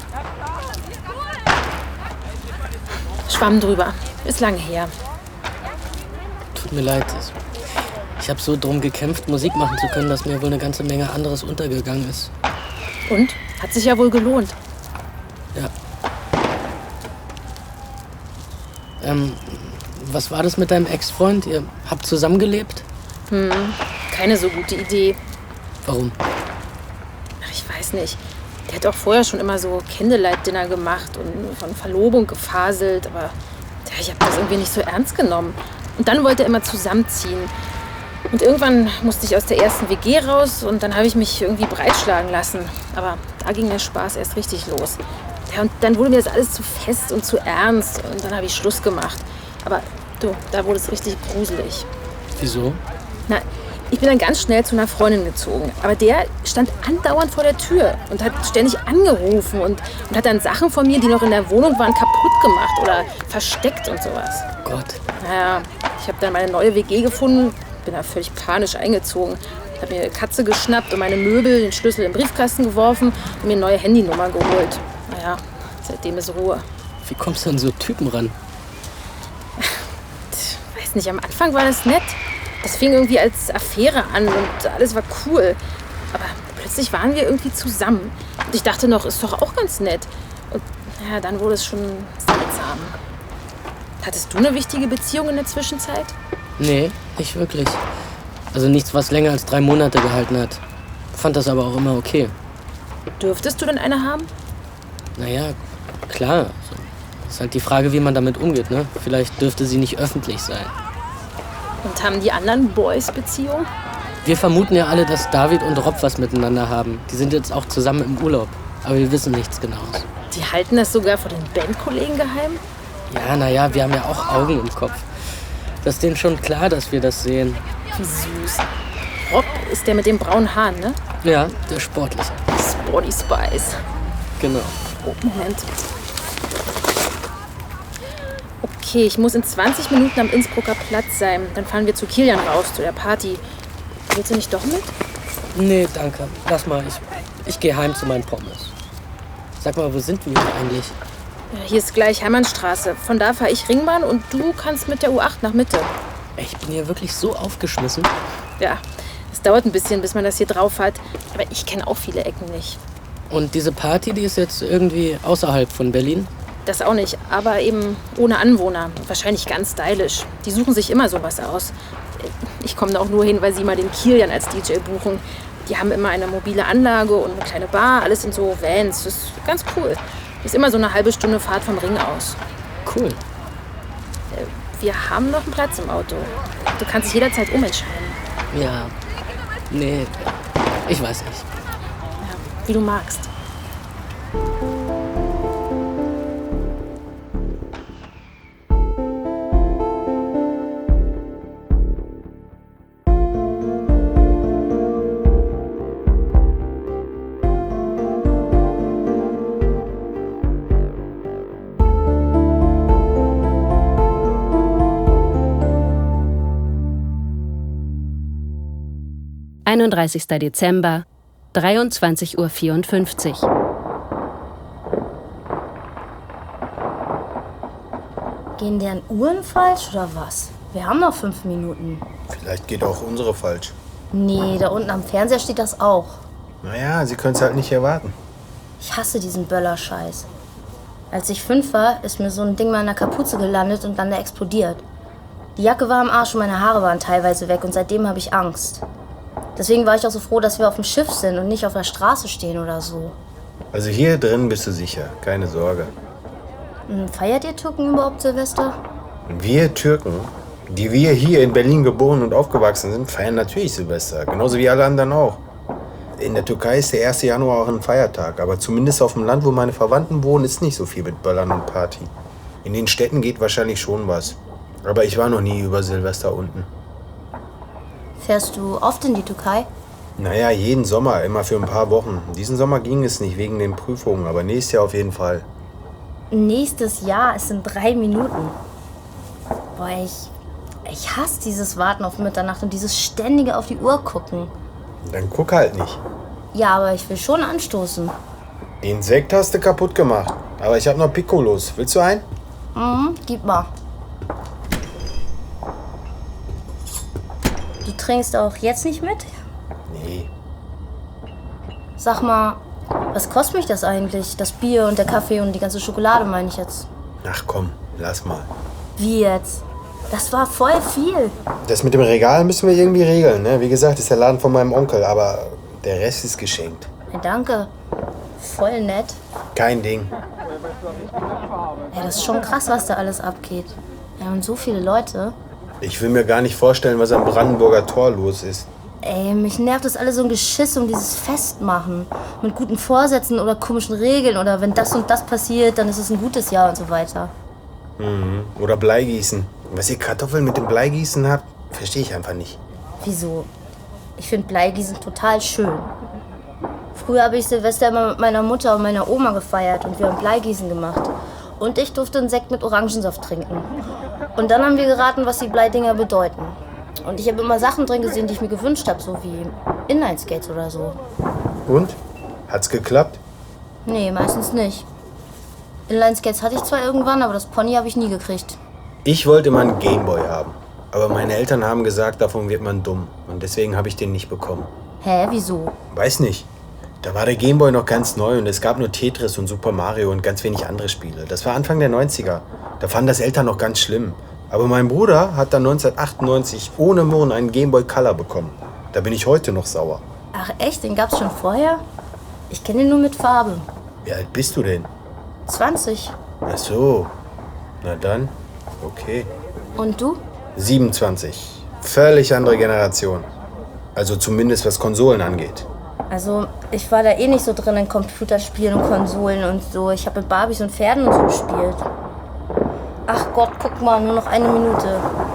Schwamm drüber. Ist lange her. Tut mir leid. Ich habe so drum gekämpft, Musik machen zu können, dass mir wohl eine ganze Menge anderes untergegangen ist. Und? Hat sich ja wohl gelohnt. Ja. Ähm, was war das mit deinem Ex-Freund? Ihr habt zusammengelebt? Hm, keine so gute Idee. Warum? Ach, ich weiß nicht. Der hat auch vorher schon immer so Candlelight-Dinner gemacht und von Verlobung gefaselt, aber ja, ich habe das irgendwie nicht so ernst genommen. Und dann wollte er immer zusammenziehen. Und irgendwann musste ich aus der ersten W G raus und dann habe ich mich irgendwie breitschlagen lassen. Aber da ging der Spaß erst richtig los. Ja, und dann wurde mir das alles zu fest und zu ernst und dann habe ich Schluss gemacht. Aber du, da wurde es richtig gruselig. Wieso? Na, ich bin dann ganz schnell zu einer Freundin gezogen. Aber der stand andauernd vor der Tür und hat ständig angerufen und, und hat dann Sachen von mir, die noch in der Wohnung waren, kaputt gemacht oder versteckt und sowas. Gott. Naja, ich habe dann meine neue W G gefunden, bin da völlig panisch eingezogen. Hab mir eine Katze geschnappt und meine Möbel, den Schlüssel im Briefkasten geworfen und mir eine neue Handynummer geholt. Naja, seitdem ist Ruhe. Wie kommst du an so Typen ran? Weiß nicht, am Anfang war das nett. Das fing irgendwie als Affäre an und alles war cool. Aber plötzlich waren wir irgendwie zusammen. Und ich dachte noch, ist doch auch ganz nett. Und ja, dann wurde es schon seltsam. Hattest du eine wichtige Beziehung in der Zwischenzeit? Nee, nicht wirklich. Also nichts, was länger als drei Monate gehalten hat. Fand das aber auch immer okay. Dürftest du denn eine haben? Naja, klar. Also, ist halt die Frage, wie man damit umgeht, ne? Vielleicht dürfte sie nicht öffentlich sein. Und haben die anderen Boys Beziehung? Wir vermuten ja alle, dass David und Rob was miteinander haben. Die sind jetzt auch zusammen im Urlaub. Aber wir wissen nichts Genaues. Die halten das sogar vor den Bandkollegen geheim? Ja, naja, wir haben ja auch Augen im Kopf. Das ist denen schon klar, dass wir das sehen. Wie süß. Rob ist der mit den braunen Haaren, ne? Ja, der sportliche. Sporty Spice. Genau. Oh, Moment. Okay, ich muss in zwanzig Minuten am Innsbrucker Platz sein. Dann fahren wir zu Kilian raus, zu der Party. Willst du nicht doch mit? Nee, danke. Lass mal, ich, ich gehe heim zu meinen Pommes. Sag mal, wo sind wir hier eigentlich? Ja, hier ist gleich Hermannstraße. Von da fahre ich Ringbahn und du kannst mit der U acht nach Mitte. Ich bin hier wirklich so aufgeschmissen. Ja, es dauert ein bisschen, bis man das hier drauf hat. Aber ich kenne auch viele Ecken nicht. Und diese Party, die ist jetzt irgendwie außerhalb von Berlin? Das auch nicht, aber eben ohne Anwohner. Wahrscheinlich ganz stylisch. Die suchen sich immer sowas aus. Ich komme da auch nur hin, weil sie mal den Kilian als D J buchen. Die haben immer eine mobile Anlage und eine kleine Bar, alles in so Vans. Das ist ganz cool. Ist immer so eine halbe Stunde Fahrt vom Ring aus. Cool. Wir haben noch einen Platz im Auto. Du kannst dich jederzeit umentscheiden. Ja. Nee, ich weiß nicht. Ja, wie du magst. einunddreißigster Dezember, dreiundzwanzig Uhr vierundfünfzig. Gehen deren Uhren falsch oder was? Wir haben noch fünf Minuten. Vielleicht geht auch unsere falsch. Nee, da unten am Fernseher steht das auch. Naja, sie können es halt nicht erwarten. Ich hasse diesen Böller-Scheiß. Als ich fünf war, ist mir so ein Ding mal in der Kapuze gelandet und dann da explodiert. Die Jacke war am Arsch und meine Haare waren teilweise weg und seitdem habe ich Angst. Deswegen war ich auch so froh, dass wir auf dem Schiff sind und nicht auf der Straße stehen oder so. Also hier drin bist du sicher, keine Sorge. Feiert ihr Türken überhaupt Silvester? Wir Türken, die wir hier in Berlin geboren und aufgewachsen sind, feiern natürlich Silvester, genauso wie alle anderen auch. In der Türkei ist der erste Januar auch ein Feiertag, aber zumindest auf dem Land, wo meine Verwandten wohnen, ist nicht so viel mit Böllern und Party. In den Städten geht wahrscheinlich schon was, aber ich war noch nie über Silvester unten. Fährst du oft in die Türkei? Naja, jeden Sommer, immer für ein paar Wochen. Diesen Sommer ging es nicht wegen den Prüfungen, aber nächstes Jahr auf jeden Fall. Nächstes Jahr, es sind drei Minuten. Boah, ich, ich hasse dieses Warten auf Mitternacht und dieses ständige auf die Uhr gucken. Dann guck halt nicht. Ja, aber ich will schon anstoßen. Den Sekt hast du kaputt gemacht, aber ich habe noch Piccolos. Willst du einen? Mhm, gib mal. Du trinkst auch jetzt nicht mit? Nee. Sag mal, was kostet mich das eigentlich? Das Bier und der Kaffee und die ganze Schokolade, meine ich jetzt. Ach komm, lass mal. Wie jetzt? Das war voll viel. Das mit dem Regal müssen wir irgendwie regeln, ne? Wie gesagt, ist der Laden von meinem Onkel, aber der Rest ist geschenkt. Ja, danke. Voll nett. Kein Ding. Ja, das ist schon krass, was da alles abgeht. Ja, und so viele Leute. Ich will mir gar nicht vorstellen, was am Brandenburger Tor los ist. Ey, mich nervt das alles so ein Geschiss um dieses Festmachen. Mit guten Vorsätzen oder komischen Regeln oder wenn das und das passiert, dann ist es ein gutes Jahr und so weiter. Mhm. Oder Bleigießen. Was ihr Kartoffeln mit dem Bleigießen habt, verstehe ich einfach nicht. Wieso? Ich finde Bleigießen total schön. Früher habe ich Silvester immer mit meiner Mutter und meiner Oma gefeiert und wir haben Bleigießen gemacht. Und ich durfte einen Sekt mit Orangensaft trinken. Und dann haben wir geraten, was die Bleidinger bedeuten. Und ich habe immer Sachen drin gesehen, die ich mir gewünscht habe, so wie Inline-Skates oder so. Und? Hat's geklappt? Nee, meistens nicht. Inline-Skates hatte ich zwar irgendwann, aber das Pony habe ich nie gekriegt. Ich wollte mal einen Gameboy haben. Aber meine Eltern haben gesagt, davon wird man dumm. Und deswegen habe ich den nicht bekommen. Hä, wieso? Weiß nicht. Da war der Gameboy noch ganz neu und es gab nur Tetris und Super Mario und ganz wenig andere Spiele. Das war Anfang der neunziger. Da fanden das Eltern noch ganz schlimm. Aber mein Bruder hat dann neunzehnhundertachtundneunzig ohne Murren einen Gameboy Color bekommen. Da bin ich heute noch sauer. Ach echt, den gab's schon vorher? Ich kenne den nur mit Farbe. Wie alt bist du denn? zwanzig. Ach so. Na dann, okay. Und du? siebenundzwanzig. Völlig andere Generation. Also zumindest was Konsolen angeht. Also, ich war da eh nicht so drin in Computerspielen und Konsolen und so. Ich habe mit Barbies und Pferden und so gespielt. Ach Gott, guck mal, nur noch eine Minute.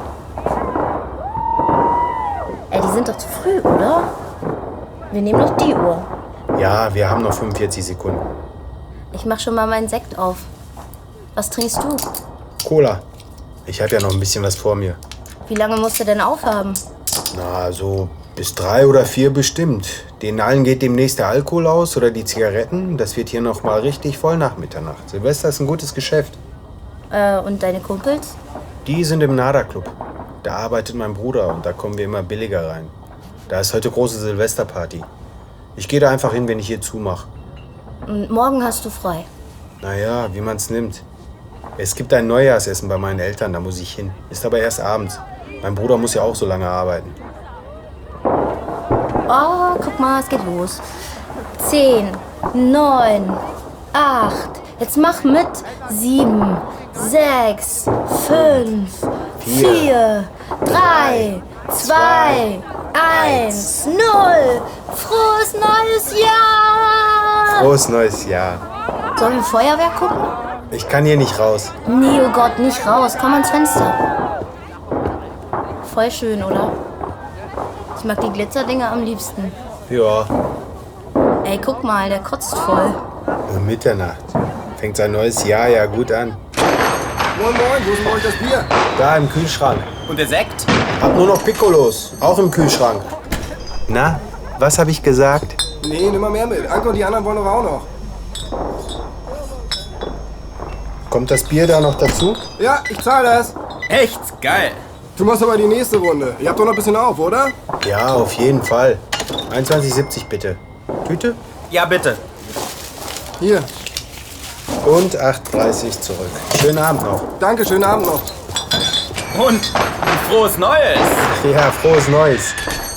Ey, die sind doch zu früh, oder? Wir nehmen noch die Uhr. Ja, wir haben noch fünfundvierzig Sekunden. Ich mach schon mal meinen Sekt auf. Was trinkst du? Cola. Ich habe ja noch ein bisschen was vor mir. Wie lange musst du denn aufhaben? Na, so bis drei oder vier bestimmt. Den allen geht demnächst der Alkohol aus oder die Zigaretten. Das wird hier noch mal richtig voll nach Mitternacht. Silvester ist ein gutes Geschäft. Äh, und deine Kumpels? Die sind im Nada-Club. Da arbeitet mein Bruder und da kommen wir immer billiger rein. Da ist heute große Silvesterparty. Ich gehe da einfach hin, wenn ich hier zumache. Und morgen hast du frei. Naja, wie man's nimmt. Es gibt ein Neujahrsessen bei meinen Eltern, da muss ich hin. Ist aber erst abends. Mein Bruder muss ja auch so lange arbeiten. Oh, guck mal, es geht los. Zehn, neun, acht. Jetzt mach mit. Sieben, sechs, fünf, vier, drei, zwei, eins, null. Frohes neues Jahr! Frohes neues Jahr. Sollen wir Feuerwerk gucken? Ich kann hier nicht raus. Nee, oh Gott, nicht raus. Komm ans Fenster. Voll schön, oder? Ich mag die Glitzerdinger am liebsten. Ja. Ey, guck mal, der kotzt voll. Um Mitternacht. Fängt sein neues Jahr ja gut an. Moin, moin, wo ist denn bei euch das Bier? Da im Kühlschrank. Und der Sekt? Hab nur noch Piccolos. Auch im Kühlschrank. Na, was hab ich gesagt? Nee, nimm mal mehr mit. Anke und die anderen wollen doch auch noch. Kommt das Bier da noch dazu? Ja, ich zahle das. Echt? Geil. Du machst aber die nächste Runde. Ihr habt doch noch ein bisschen auf, oder? Ja, auf jeden Fall. einundzwanzig siebzig bitte. Tüte? Ja, bitte. Hier. Und acht dreißig zurück. Schönen Abend noch. Danke, schönen Abend noch. Und ein frohes Neues. Ja, frohes Neues.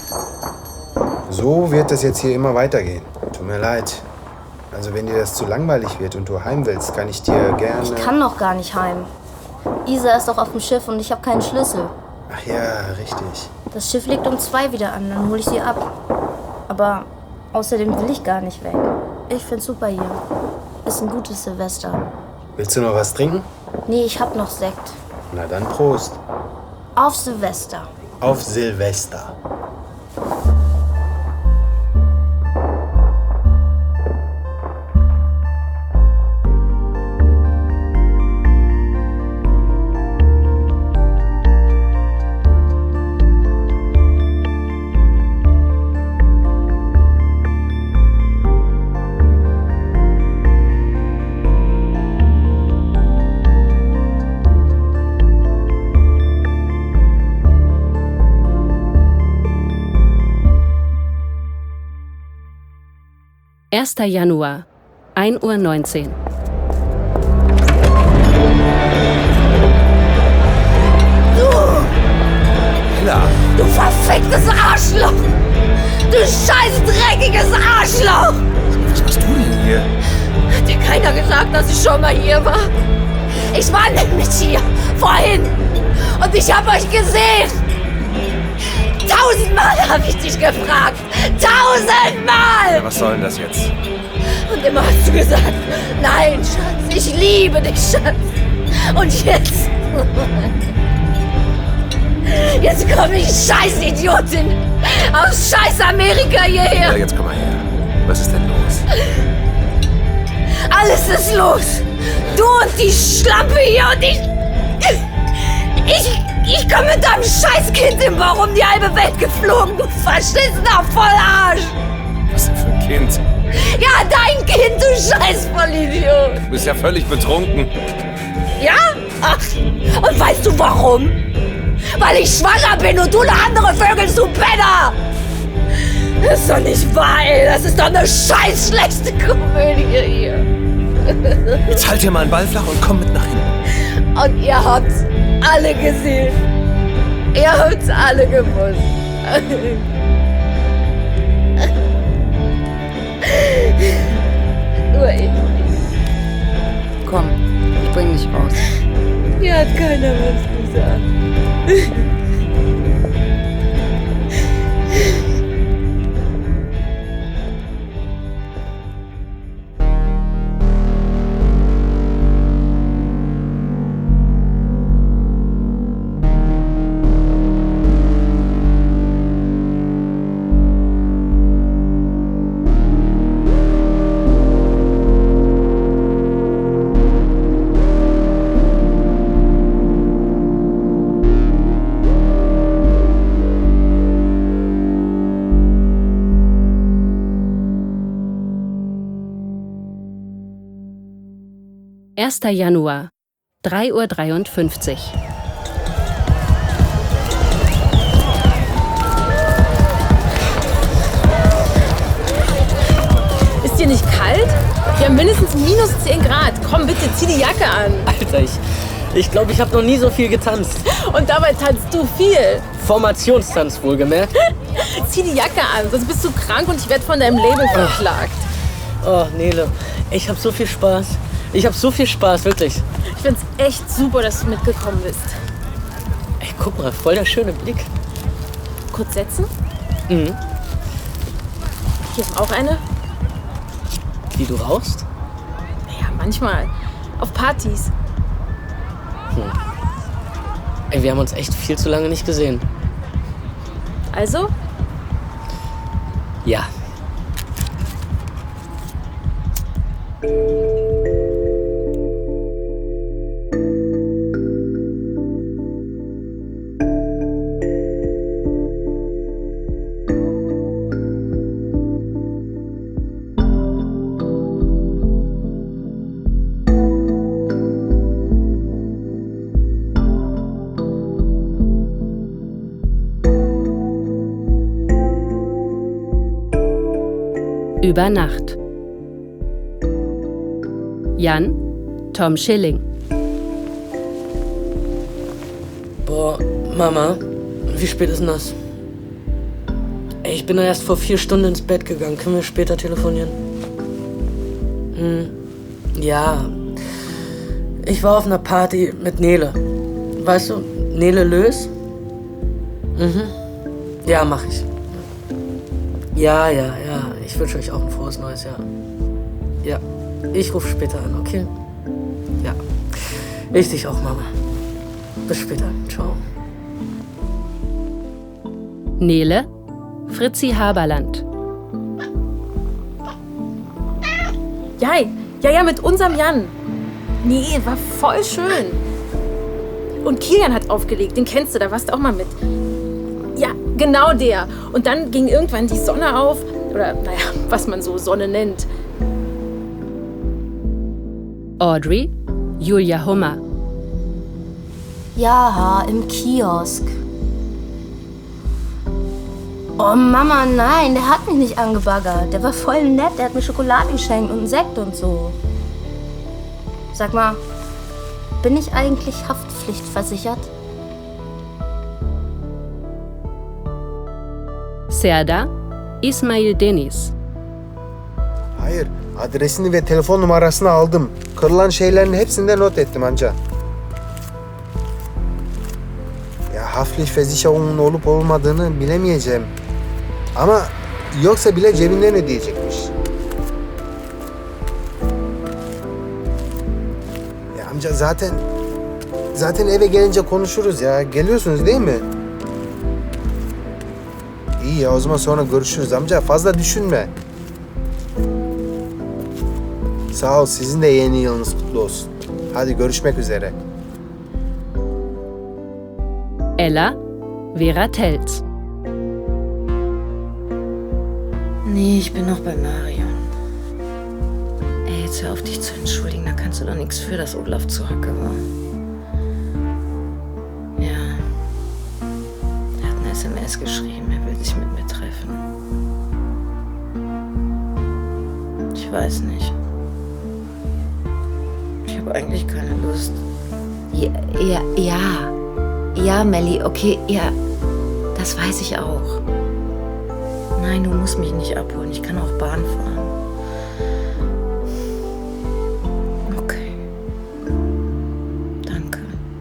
So wird es jetzt hier immer weitergehen. Tut mir leid. Also wenn dir das zu langweilig wird und du heim willst, kann ich dir gerne... Ich kann noch gar nicht heim. Isa ist doch auf dem Schiff und ich habe keinen Schlüssel. Ach ja, richtig. Das Schiff legt um zwei wieder an, dann hole ich sie ab. Aber außerdem will ich gar nicht weg. Ich find's super hier. Ist ein gutes Silvester. Willst du noch was trinken? Nee, ich hab noch Sekt. Na dann Prost. Auf Silvester. Auf Silvester. erster Januar, ein Uhr neunzehn. Ella! Du verficktes Arschloch! Du scheiß dreckiges Arschloch! Was machst du denn hier? Hat dir keiner gesagt, dass ich schon mal hier war? Ich war nämlich hier, vorhin. Und ich hab euch gesehen. Tausendmal habe ich dich gefragt. Tausendmal! Was soll denn das jetzt? Und immer hast du gesagt, nein, Schatz, ich liebe dich, Schatz. Und jetzt... Jetzt komme ich, scheiß Idiotin, aus scheiß Amerika hierher. Ja, jetzt komm mal her. Was ist denn los? Alles ist los. Du und die Schlampe hier und ich... Ich... Ich komm mit deinem Scheißkind im Bauch um die halbe Welt geflogen, du verschissener Vollarsch! Was denn für ein Kind? Ja, dein Kind, du scheiß Vollidiot! Du bist ja völlig betrunken. Ja? Ach, und weißt du warum? Weil ich schwanger bin und du eine andere vögelst, du Penner! Das ist doch nicht wahr, ey. Das ist doch eine scheiß schlechte Komödie hier. Jetzt halt dir mal einen Ball flach und komm mit nach hinten. Und ihr habt's alle gesehen. Ihr habt's alle gewusst. Nur ich. Komm, ich bring dich raus. Mir hat keiner was gesagt. erster Januar, drei Uhr dreiundfünfzig. Ist dir nicht kalt? Wir haben mindestens minus zehn Grad. Komm bitte, zieh die Jacke an. Alter, ich ich glaube, ich habe noch nie so viel getanzt. Und dabei tanzt du viel. Formationstanz wohlgemerkt. Zieh die Jacke an, sonst bist du krank und ich werde von deinem Label verklagt. Oh, Nele, ich habe so viel Spaß. Ich habe so viel Spaß, wirklich. Ich find's echt super, dass du mitgekommen bist. Ey, guck mal, voll der schöne Blick. Kurz setzen? Mhm. Hier ist auch eine. Die du rauchst? Naja, manchmal. Auf Partys. Hm. Ey, wir haben uns echt viel zu lange nicht gesehen. Also? Ja. Über Nacht. Jan, Tom Schilling. Boah, Mama, wie spät ist denn das? Ey, ich bin da erst vor vier Stunden ins Bett gegangen. Können wir später telefonieren? Hm, ja. Ich war auf einer Party mit Nele. Weißt du, Nele Lös? Mhm. Ja, mach ich. Ja, ja, ja. Ich wünsche euch auch ein frohes neues Jahr. Ja, ich rufe später an, okay? Ja. Ich dich auch, Mama. Bis später. Ciao. Nele, Fritzi Haberland. Ja, ja, ja, mit unserem Jan. Nee, war voll schön. Und Kilian hat aufgelegt, den kennst du, da warst du auch mal mit. Ja, genau der. Und dann ging irgendwann die Sonne auf. Oder, naja, was man so Sonne nennt. Audrey, Julia Hummer. Ja, im Kiosk. Oh Mama, nein, der hat mich nicht angebaggert. Der war voll nett, der hat mir Schokolade geschenkt und einen Sekt und so. Sag mal, bin ich eigentlich haftpflichtversichert? Serdar, İsmail Deniz. Hayır, adresini ve telefon numarasını aldım. Kırılan şeylerin hepsini de not ettim amca. Ya Haftpflichtversicherung'un olup olmadığını bilemeyeceğim. Ama yoksa bile cebinden ödeyecekmiş. Ya amca zaten zaten eve gelince konuşuruz ya. Geliyorsunuz değil mi? İyi ya, o zaman sonra görüşürüz amca. Fazla düşünme. Sağ ol, sizin de yeni yılınız kutlu olsun. Hadi görüşmek üzere. Ella, Vera Telz. Nee, ich bin noch bei Marion. Ey, jetzt hör auf, dich zu entschuldigen. Da kannst du doch nichts für, dass Olaf zu Hacke war. Ja. Er hat eine S M S geschrieben. Er will sich mit mir treffen. Ich weiß nicht. Ich habe eigentlich keine Lust. Ja, ja, ja. Ja, Melli, okay, ja. Das weiß ich auch. Nein, du musst mich nicht abholen. Ich kann auch Bahn fahren. Okay. Danke.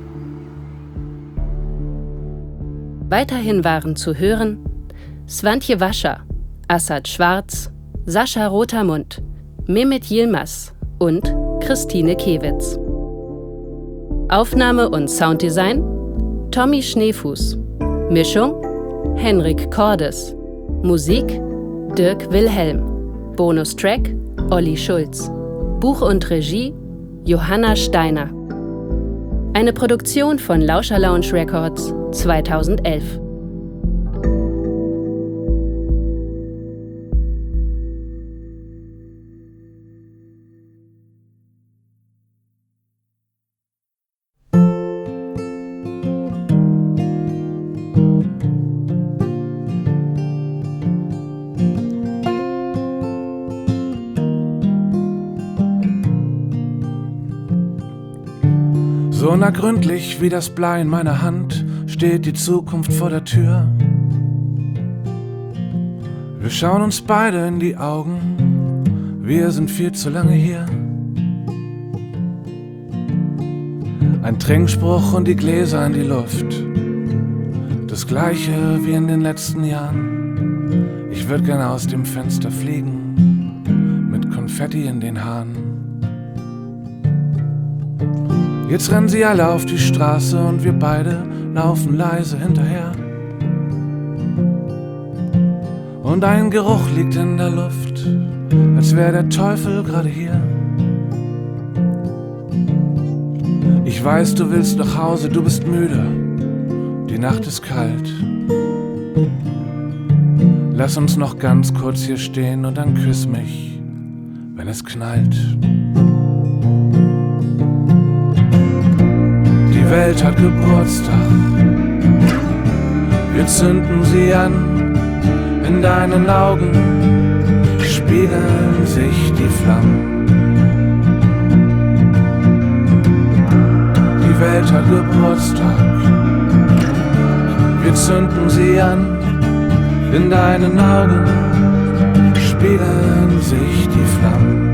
Weiterhin waren zu hören Swantje Wascher, Assad Schwarz, Sascha Rotermund, Mehmet Yilmaz und Christine Kewitz. Aufnahme und Sounddesign Tommy Schneefuß. Mischung Henrik Cordes. Musik Dirk Wilhelm. Bonustrack Olli Schulz. Buch und Regie Johanna Steiner. Eine Produktion von Lauscher Lounge Records zweitausendelf. So unergründlich wie das Blei in meiner Hand steht die Zukunft vor der Tür. Wir schauen uns beide in die Augen, wir sind viel zu lange hier. Ein Trinkspruch und die Gläser in die Luft, das gleiche wie in den letzten Jahren. Ich würd gerne aus dem Fenster fliegen, mit Konfetti in den Haaren. Jetzt rennen sie alle auf die Straße und wir beide laufen leise hinterher. Und ein Geruch liegt in der Luft, als wäre der Teufel gerade hier. Ich weiß, du willst nach Hause, du bist müde, die Nacht ist kalt. Lass uns noch ganz kurz hier stehen und dann küss mich, wenn es knallt. Die Welt hat Geburtstag, wir zünden sie an, in deinen Augen spiegeln sich die Flammen. Die Welt hat Geburtstag, wir zünden sie an, in deinen Augen spiegeln sich die Flammen.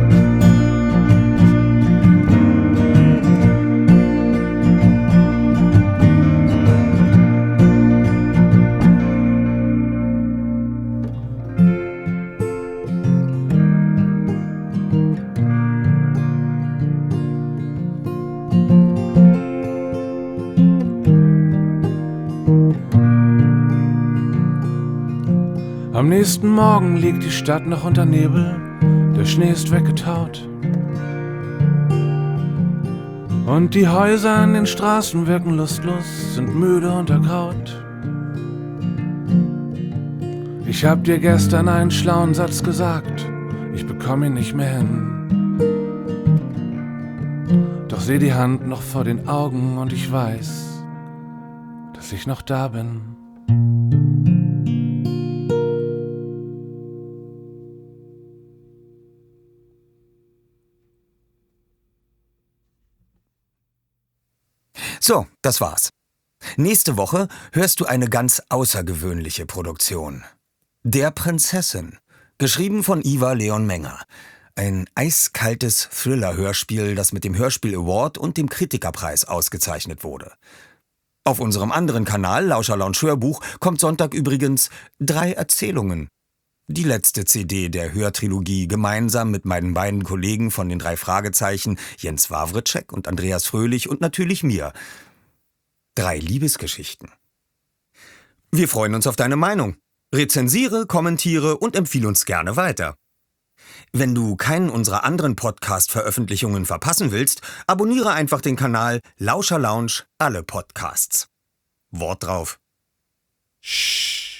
Am nächsten Morgen liegt die Stadt noch unter Nebel, der Schnee ist weggetaut. Und die Häuser an den Straßen wirken lustlos, sind müde und ergraut. Ich hab dir gestern einen schlauen Satz gesagt, ich bekomm ihn nicht mehr hin. Doch seh die Hand noch vor den Augen und ich weiß, dass ich noch da bin. So, das war's. Nächste Woche hörst du eine ganz außergewöhnliche Produktion. Der Prinzessin, geschrieben von Ivar Leon Menger. Ein eiskaltes Thriller-Hörspiel, das mit dem Hörspiel Award und dem Kritikerpreis ausgezeichnet wurde. Auf unserem anderen Kanal, Lauscher Lounge Hörbuch, kommt Sonntag übrigens Drei Erzählungen. Die letzte C D der Hörtrilogie, gemeinsam mit meinen beiden Kollegen von den drei Fragezeichen, Jens Wawritschek und Andreas Fröhlich und natürlich mir. Drei Liebesgeschichten. Wir freuen uns auf deine Meinung. Rezensiere, kommentiere und empfehle uns gerne weiter. Wenn du keinen unserer anderen Podcast-Veröffentlichungen verpassen willst, abonniere einfach den Kanal Lauscher Lounge alle Podcasts. Wort drauf. Shh.